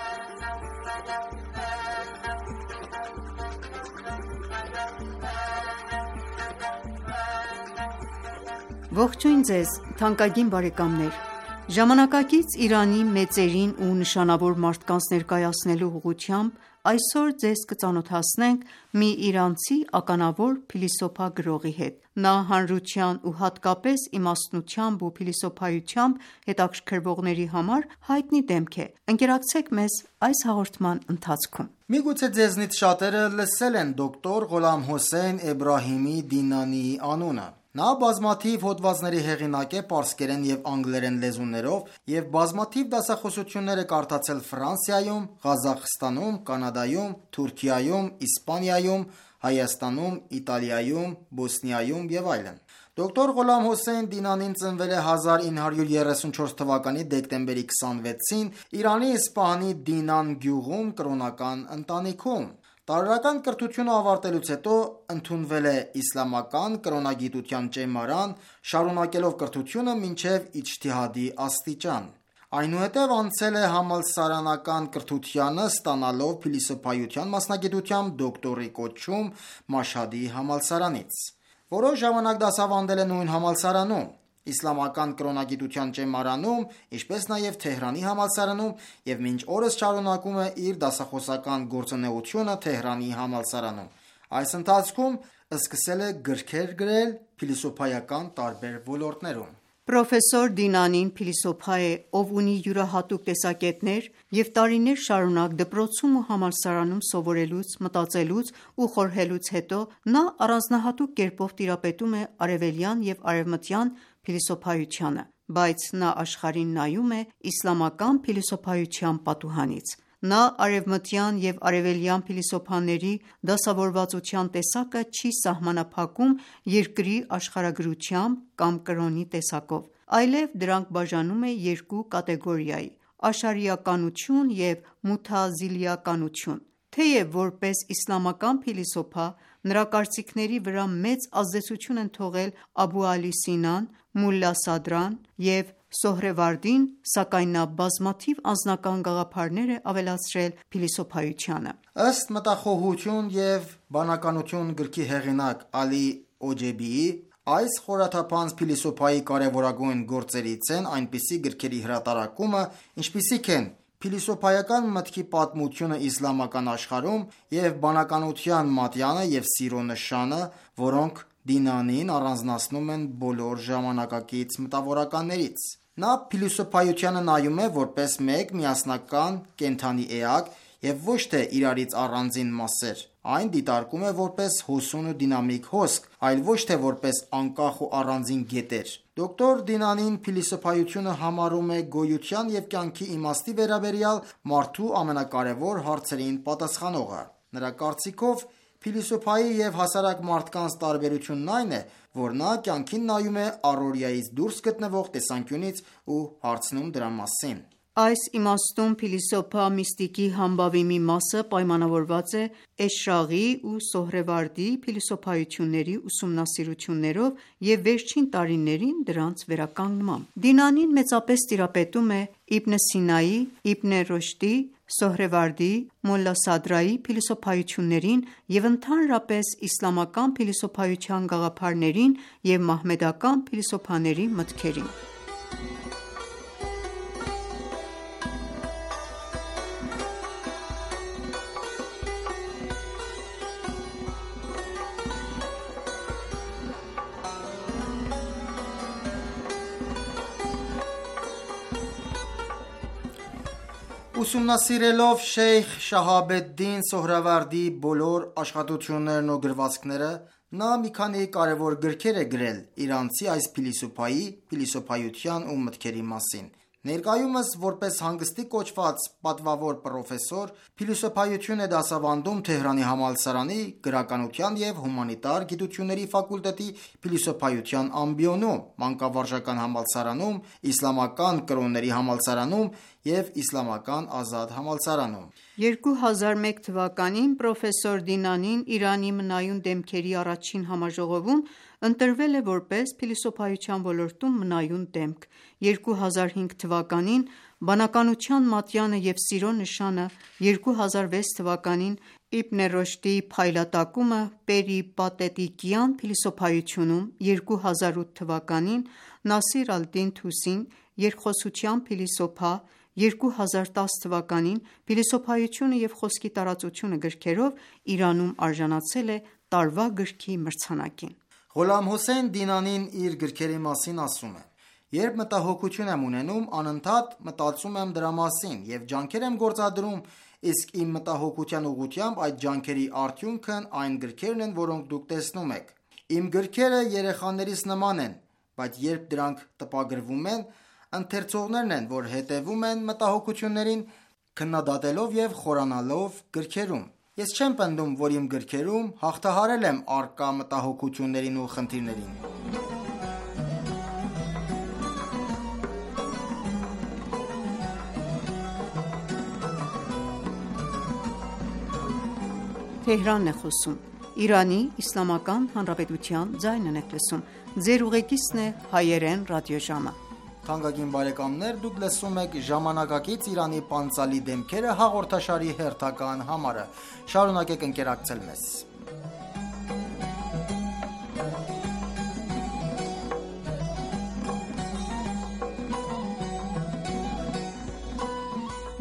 Ողջույն ձեզ, թանկագին բարեկամներ։ Ժամանակակից Իրանի մեծերին ու նշանավոր մարդկանց ներկայացնելու ուղղությամբ այսօր ձեզ կծանոթացնենք մի իրանցի ականավոր փիլիսոփա գրողի հետ։ Նա հանրության ու հատկապես իմաստնությամբ ու փիլիսոփայությամբ հետաքրքրվողների համար հայտնի դեմք է։ Ընկերակցեք մեզ այս հաղորդման ընթացքում։ Միգուցե ձեզնից շատերը լսել են դոկտոր Ղոլամ Հոսեյն Էբրահիմի Դինանիի անունը։ Նա բազմաթիվ հոդվածների հեղինակ է պարսկերեն և անգլերեն լեզուներով և բազմաթիվ դասախոսություններ է կարդացել Ֆրանսիայում, Ղազախստանում, Կանադայում, Թուրքիայում, Իսպանիայում, Հայաստանում, Իտալիայում, Բոսնիայում և այլն։ Դոկտոր Ղոլամ Հոսեյն Դինանին ծնվել է 1934 թվականի դեկտեմբերի 26-ին Իրանի Իսպահանի Դինան գյուղում կրոնական ընտանիքում։ Տարրական կրթությունը ավարտելուց հետո ընդունվել է իսլամական կրոնագիտության ճեմարան, շարունակելով կրթությունը մինչև իջթիհադի աստիճան։ Այնուհետև անցել է համալսարանական կրթությանը, ստանալով փիլիսոփայության մասնագիտությամբ դոկտորի կոչում Մաշհադի համալսարանից։ Որոշ ժամանակ դասավանդել է նույն համալսարանում։ Իսլամական կրոնագիտության ճեմարանում, ինչպես նաև Թեհրանի համալսարանում և մինչ օրս շարունակում է իր դասախոսական գործունեությունը Թեհրանի համալսարանում։ Այս ընթացքում սկսել է գրքեր գրել փիլիսոփայական տարբեր ոլորտներում։ Պրոֆեսոր Դինանին փիլիսոփա է, ով ունի յուրահատուկ տեսակետներ և տարիներ շարունակ դպրոցում ու համալսարանում սովորելուց, մտածելուց ու խորհելուց հետո նա առանձնահատուկ կերպով տիրապետում է արևելյան և արևմտյան փիլիսոփայությանը, բայց նա աշխարհին նայում է իսլամական փիլիսոփայության պատուհանից։ Նա արևմտյան և արևելյան փիլիսոփաների դասավորվածության տեսակը չի սահմանափակում երկրի աշխարհագրությամբ կամ կրոնի տեսակով, այլև դրանք բաժանում է երկու կատեգորիայի՝ աշարիականություն և մութազիլիականություն։ Թեև որպես իսլամական փիլիսոփա նրա կարծիքների վրա մեծ ազդեցություն են թողել Աբու Ալի Սինան, Մուլլա Սադրան և Սոհրեվարդին, սակայն նա բազմաթիվ անձնական գաղափարներ է ավելացրել փիլիսոփայությանը։ Ըստ «Մտախոհություն և բանականություն» գրքի հեղինակ Ալի Օջեբիի, այս խորաթափանց փիլիսոփայի կարևորագույն գործերից են այնպիսի գրքերի հրատարակումը, ինչպիսիք են «Փիլիսոփայական մտքի պատմությունը իսլամական աշխարհում» և «Բանականության մատյանը և սիրո նշանը», որոնք Դինանին առանձնացնում են բոլոր ժամանակակից մտավորականներից։ Նա փիլիսոփայությանը նայում է որպես մեկ միասնական կենդանի էակ և ոչ թե իրարից առանձին մասեր։ Այն դիտարկում է որպես հոսուն ու դինամիկ հոսք, այլ ոչ թե որպես անկախ ու առանձին գետեր։ Դոկտոր Դինանին փիլիսոփայությունը համարում է գոյության և կյանքի իմաստի վերաբերյալ մարդու ամենակարևոր հարցերին պատասխանողը։ Նրա կարծիքով փիլիսոփայի և հասարակ մարդկանց տարբերությունն այն է, որ նա կյանքին նայում է առօրյայից դուրս գտնվող տեսանկյունից ու հարցնում դրա մասին։ Այս իմաստում փիլիսոփա միստիկի համբավի մի մասը պայմանավորված է Էշրաղի ու Սոհրեվարդի փիլիսոփայությունների ուսումնասիրություններով և վերջին տարիներին դրանց վերականգնմամբ։ Դինանին մեծապես տիրապետում է Իբն Սինայի, Իբն Ռոշդի, Սոհրեվարդի, Մոլլա Սադրայի փիլիսոփայություններին և ընդհանրապես իսլամական փիլիսոփայության գաղափարներին և մահմեդական փիլիսոփաների մտքերին։ Ուսումնասիրելով Շեյխ Շահաբեդդին Սոհրեվարդիի բոլոր աշխատություններն ու գրվածքները, նա մի քանի կարևոր գրքեր է գրել իրանցի այս փիլիսոփայի փիլիսոփայության ու մտքերի մասին։ Ներկայումս որպես հանգստի կոչված պատվավոր պրոֆեսոր, փիլիսոփայություն է դասավանդում Թեհրանի համալսարանի գրականության և հումանիտար գիտությունների ֆակուլտետի փիլիսոփայության ամբիոնում, Մանկավարժական համալսարանում, Իսլամական կրոնների համալսարանում և Իսլամական ազատ համալսարանում։ 2001 թվականին պրոֆեսոր Դինանին Իրանի մնայուն դեմքերի առաջին համաժողովում ընտրվել է որպես փիլիսոփայության ոլորտում մնայուն դեմք։ 2005 թվականին «Բանականության մատյանը և սիրո նշանը», 2006 թվականին Իբն Ռոշդի «Փայլատակումը պերիպատետիկյան փիլիսոփայությունում», 2008 թվականին Նասիր ալ-Դին Թուսին «Երկխոսության փիլիսոփա», 2010 թվականին «Փիլիսոփայությունը և խոսքի տարածությունը» գրքերով Իրանում արժանացել է տարվա գրքի մրցանակին։ Ղոլամ Հոսեյն Դինանին իր գրքերի մասին ասում է. «Երբ մտահոգություն եմ ունենում, անընդհատ մտածում եմ դրա մասին և ջանքեր եմ գործադրում, իսկ իմ մտահոգության ուղղությամբ այդ ջանքերի արդյունքն այն գրքերն են, որոնք դուք տեսնում եք։ Իմ գրքերը երեխաներիս նման են, բայց երբ դրանք տպագրվում են, ընթերցողներն են, որ հետևում են մտահոգություններին, քննադատելով և խորանալով գրքերում։ Ես չեմ պնդում, որ իմ գրքերում հաղթահարել եմ առկա մտահոգություններին ու խնդիրներին»։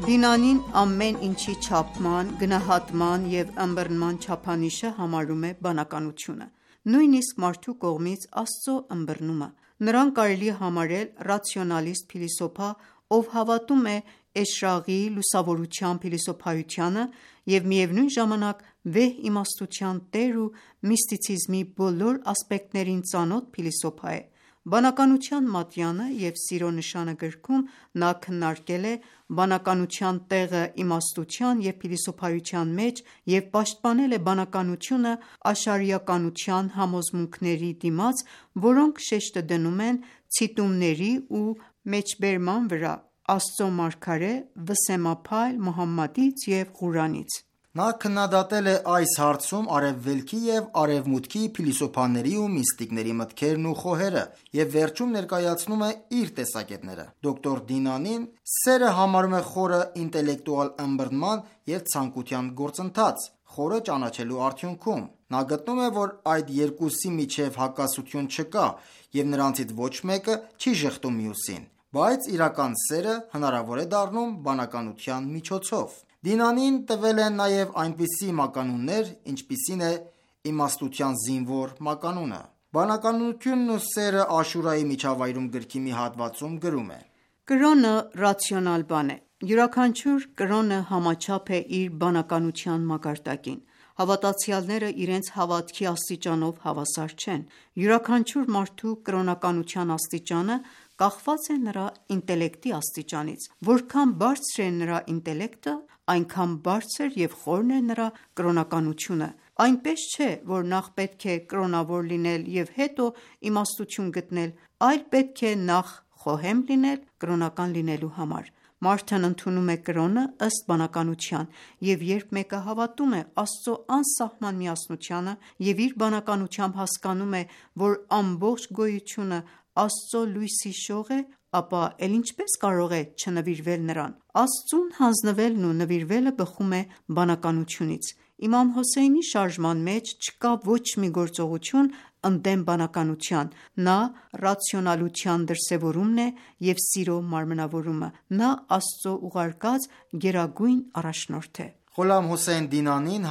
Դինանին ամեն ինչի չափման, գնահատման և ըմբռնման չափանիշը համարում է բանականությունը, նույնիսկ մարդու կողմից Աստծո ըմբռնումը: Նրան կարելի է համարել ռացիոնալիստ փիլիսոփա, ով հավատում է Էշրաղիի լուսավորության փիլիսոփայությանը և միևնույն ժամանակ վեհ իմաստության տեր ու միստիցիզմի բոլոր ասպեկտներին ծանոթ փիլիսոփա է: «Բանականության մատյանը և սիրո նշանը» գրքում նա քննարկել է բանականության տեղը իմաստության և փիլիսոփայության մեջ և պաշտպանել է բանականությունը աշարիականության համոզմունքների դիմաց, որոնք շեշտը դնում են ցիտումների ու մեջբերման վրա Աստծո մարգարե վսեմափայլ Մուհամմադից և Ղուրանից: Նա քննադատել է այս հարցում Արևելքի և Արևմուտքի փիլիսոփաների ու միստիկների մտքերն ու խոհերը և վերջում ներկայացնում է իր տեսակետները: Դոկտոր Դինանին սերը համարում է խորը ինտելեկտուալ ըմբռնման և ցանկության գործընթաց՝ խորը ճանաչելու արդյունքում: Նա գտնում է, որ այդ երկուսի միջև հակասություն չկա և նրանցից ոչ մեկը չի ժխտում մյուսին, բայց իրական սերը հնարավոր է դառնում բանականության միջոցով: Դինանին տվել է նաև այնպիսի մականուններ, ինչպիսին է իմաստության զինվոր մականունը: «Բանականությունն ու սերը» Աշուրայի միջավայրում գրքի մի հատվածում գրում է. Կրոնը ռացիոնալ բան է: Յուրաքանչյուր կրոնը համաչափ է իր բանականության մակարդակին: Հավատացյալները իրենց հավատքի աստիճանով հավասար չեն: Յուրաքանչյուր մարդու կրոնականության աստիճանը կախված է նրա ինտելեկտի աստիճանից: Որքան բարձր է նրա ինտելեկտը, այնքան բարձր և խորն է նրա կրոնականությունը: Այնպես չէ, որ նախ պետք է կրոնավոր լինել և հետո իմաստություն գտնել, այլ պետք է նախ խոհեմ լինել կրոնական լինելու համար: Մարդն ընդունում է կրոնը ըստ բանականության և երբ մեկը հավատում է Աստծո անսահման միասնությանը և իր բանականությամբ հասկանում է, որ ամբողջ գոյությունը Աստծո լույսի շող է, ապա էլ ինչպես կարող է չնվիրվել նրան: Աստծուն հանձնվելն ու նվիրվելը բխում է բանականությունից: Իմամ Հոսեյնի շարժման մեջ չկա ոչ մի գործողություն ընդդեմ բանականության: Նա ռացիոնալության դրսևորումն է և սիրո մարմնավորումը: Նա Աստծո ուղարկած գերագույն առաջնորդ է: Ղոլամ Հոսեյն Դինանին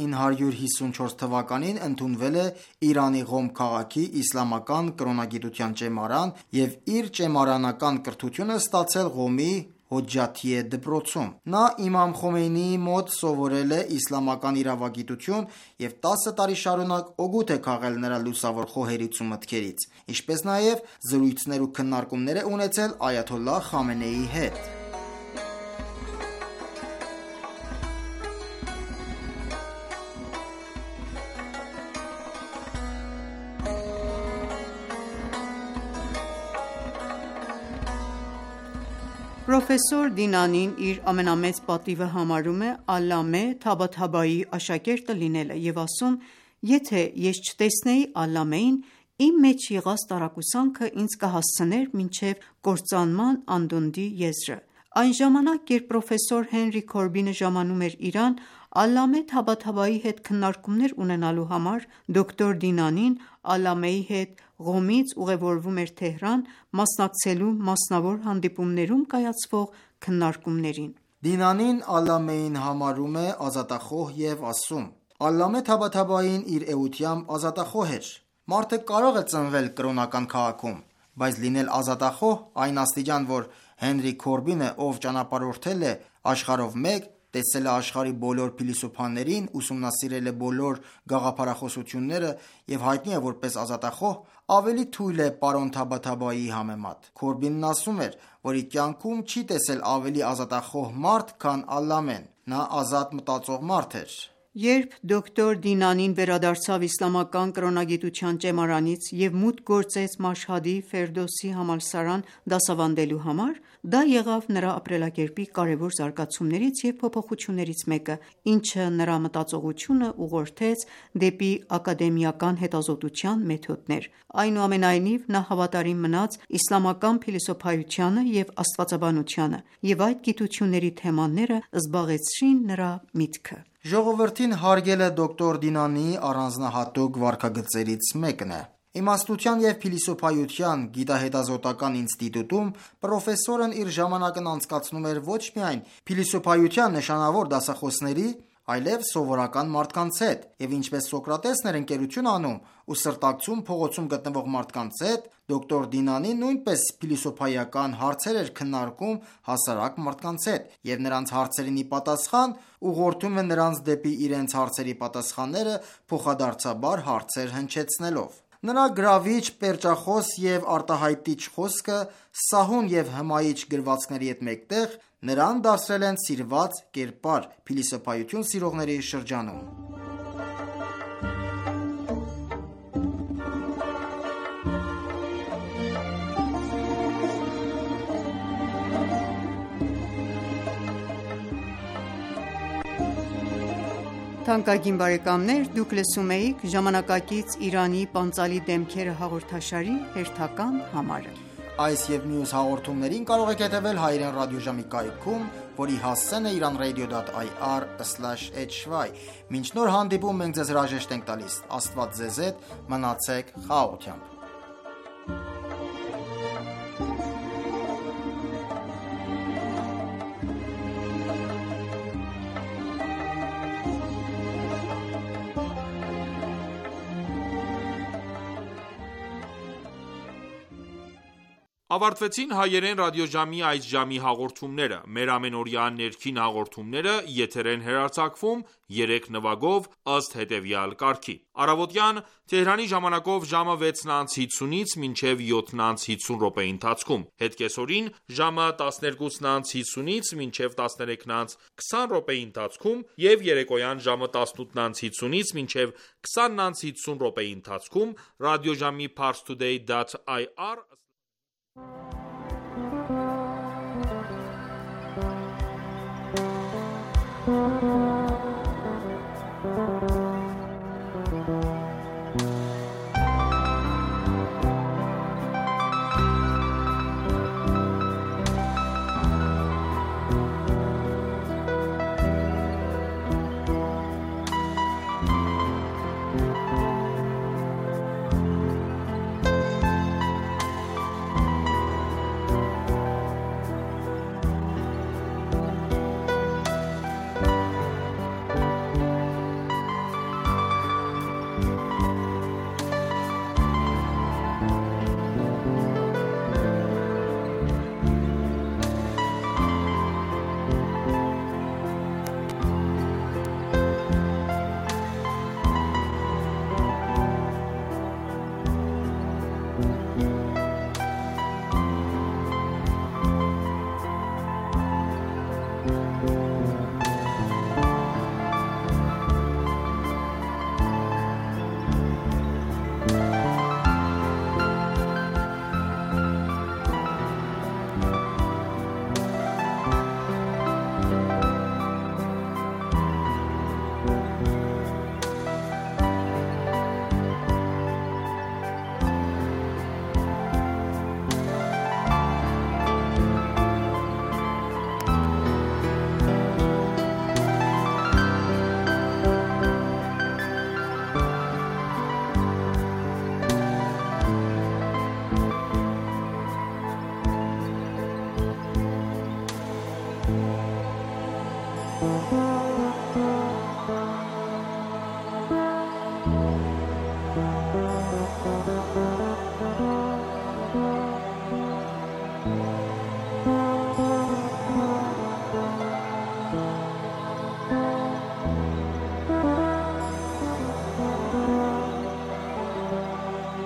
1954 թվականին ընդունվել է Իրանի Ղոմ քաղաքի իսլամական կրոնագիտության ճեմարան և իր ճեմարանական կրթությունը ստացել Ղոմի Հոջջաթիե դպրոցում: Նա իմամ Խոմեյնիի մոտ սովորել է իսլամական իրավագիտություն և 10 տարի շարունակ օգուտ է քաղել նրա լուսավոր խոհերից ու մտքերից, ինչպես նաև զրույցներ ու քննարկումներ է ունեցել Այաթոլլահ Խամենեիի հետ: Պրոֆեսոր Դինանին իր ամենամեծ պատիվը համարում է Ալլամե Թաբաթաբայի աշակերտը լինելը և ասում. «Եթե ես չտեսնեի Ալլամեին, իմ մեջ եղած տարակուսանքը ինձ կհասցներ մինչև կործանման անդունդի եզրը»: Այն ժամանակ, երբ պրոֆեսոր Հենրի Քորբինը ժամանում էր Իրան Ալլամե Թաբաթաբայի հետ քննարկումներ ունենալու համար, դոկտոր Դինանին Ալլամեի հետ Ղոմից ուղևորվում էր Թեհրան՝ մասնակցելու մասնավոր հանդիպումներում կայացվող քննարկումներին: Դինանին Ալլամեին համարում է ազատախոհ և ասում. «Ալլամե Թաբաթաբային իր էությամբ ազատախոհ էր: Մարդը կարող է ծնվել կրոնական քաղաքում, բայց լինել ազատախոհ այն աստիճան, որ Հենրի Քորբինը, ով ճանապարհորդել է աշխարհով մեկ, տեսել է աշխարհի բոլոր փիլիսոփաներին, ուսումնասիրել է բոլոր գաղափարախոսությունները և հայտնի է որպես ազատախոհ, ավելի թույլ է պարոն Թաբաթաբայիի համեմատ»: Քորբինն ասում էր, որ իր կյանքում չի տեսել ավելի ազատախոհ մարդ, քան Ալլամեն: Նա ազատ մտածող մարդ էր: Երբ դոկտոր Դինանին վերադարձավ իսլամական կրոնագիտության ճեմարանից և մուտք գործեց Մաշհադի Ֆերդոսի համալսարան դասավանդելու համար, դա եղավ նրա ապրելակերպի կարևոր զարգացումներից և փոփոխություններից մեկը, ինչը նրա մտածողությունը ուղղորդեց դեպի ակադեմիական հետազոտության մեթոդներ: Այնուամենայնիվ, նա հավատարիմ մնաց իսլամական փիլիսոփայությանը և աստվածաբանությանը, և այդ գիտությունների թեմաները զբաղեցրին նրա միտքը: Ժողովրդին հարգելը դոկտոր Դինանիի առանձնահատուկ վարքագծերից մեկն է: Իմաստության և փիլիսոփայության գիտահետազոտական ինստիտուտում պրոֆեսորն իր ժամանակն անցկացնում էր ոչ միայն փիլիսոփայության նշանավոր դասախոսների, այլև սովորական մարդկանց հետ, և ինչպես Սոկրատեսն էր ընկերություն անում ու սրտակցում փողոցում գտնվող մարդկանց հետ, դոկտոր Դինանին նույնպես փիլիսոփայական հարցեր էր քննարկում հասարակ մարդկանց հետ, և նրանց հարցերին ի պատասխան ուղղորդում է նրանց դեպի իրենց հարցերի պատասխանները փոխադարձաբար հարցեր հնչեցնելով: Նրա գրավիչ, պերճախոս և արտահայտիչ խոսքը, սահուն և հմայիչ գրվածքների հետ մեկտեղ, նրան դարձրել են սիրված կերպար փիլիսոփայություն սիրողների շրջանում: Թանկագին բարեկամներ, դուք լսում էիք «Ժամանակակից Իրանի պանծալի դեմքերը» հաղորդաշարի հերթական համարը: Այս և մյուս հաղորդումներին կարող եք հետևել հայրեն ռադիոժամի կայքում, որի հասցեն է iranradio.ir/hy: Մինչ նոր հանդիպում մենք ձեզ հրաժեշտ ենք տալիս: Աստված ձեզ հետ: Մնացեք խաղաղությամբ: Ավարտվեցին հայերեն ռադիոժամի այս ժամի հաղորդումները: Մեր ամենօրյա ներքին հաղորդումները եթեր են հեռարձակվում 3 նվագով ըստ հետևյալ կարգի: Առավոտյան Թեհրանի ժամանակով ժամը 6:50-ից մինչև 7:50 րոպեի ընթացքում, հետ կեսօրին ժամը 12:50-ից մինչև 13:20 րոպեի ընթացքում և երեկոյան ժամը 18:50-ից մինչև 20:50 րոպեի ընթացքում ռադիոժամի parstoday.ir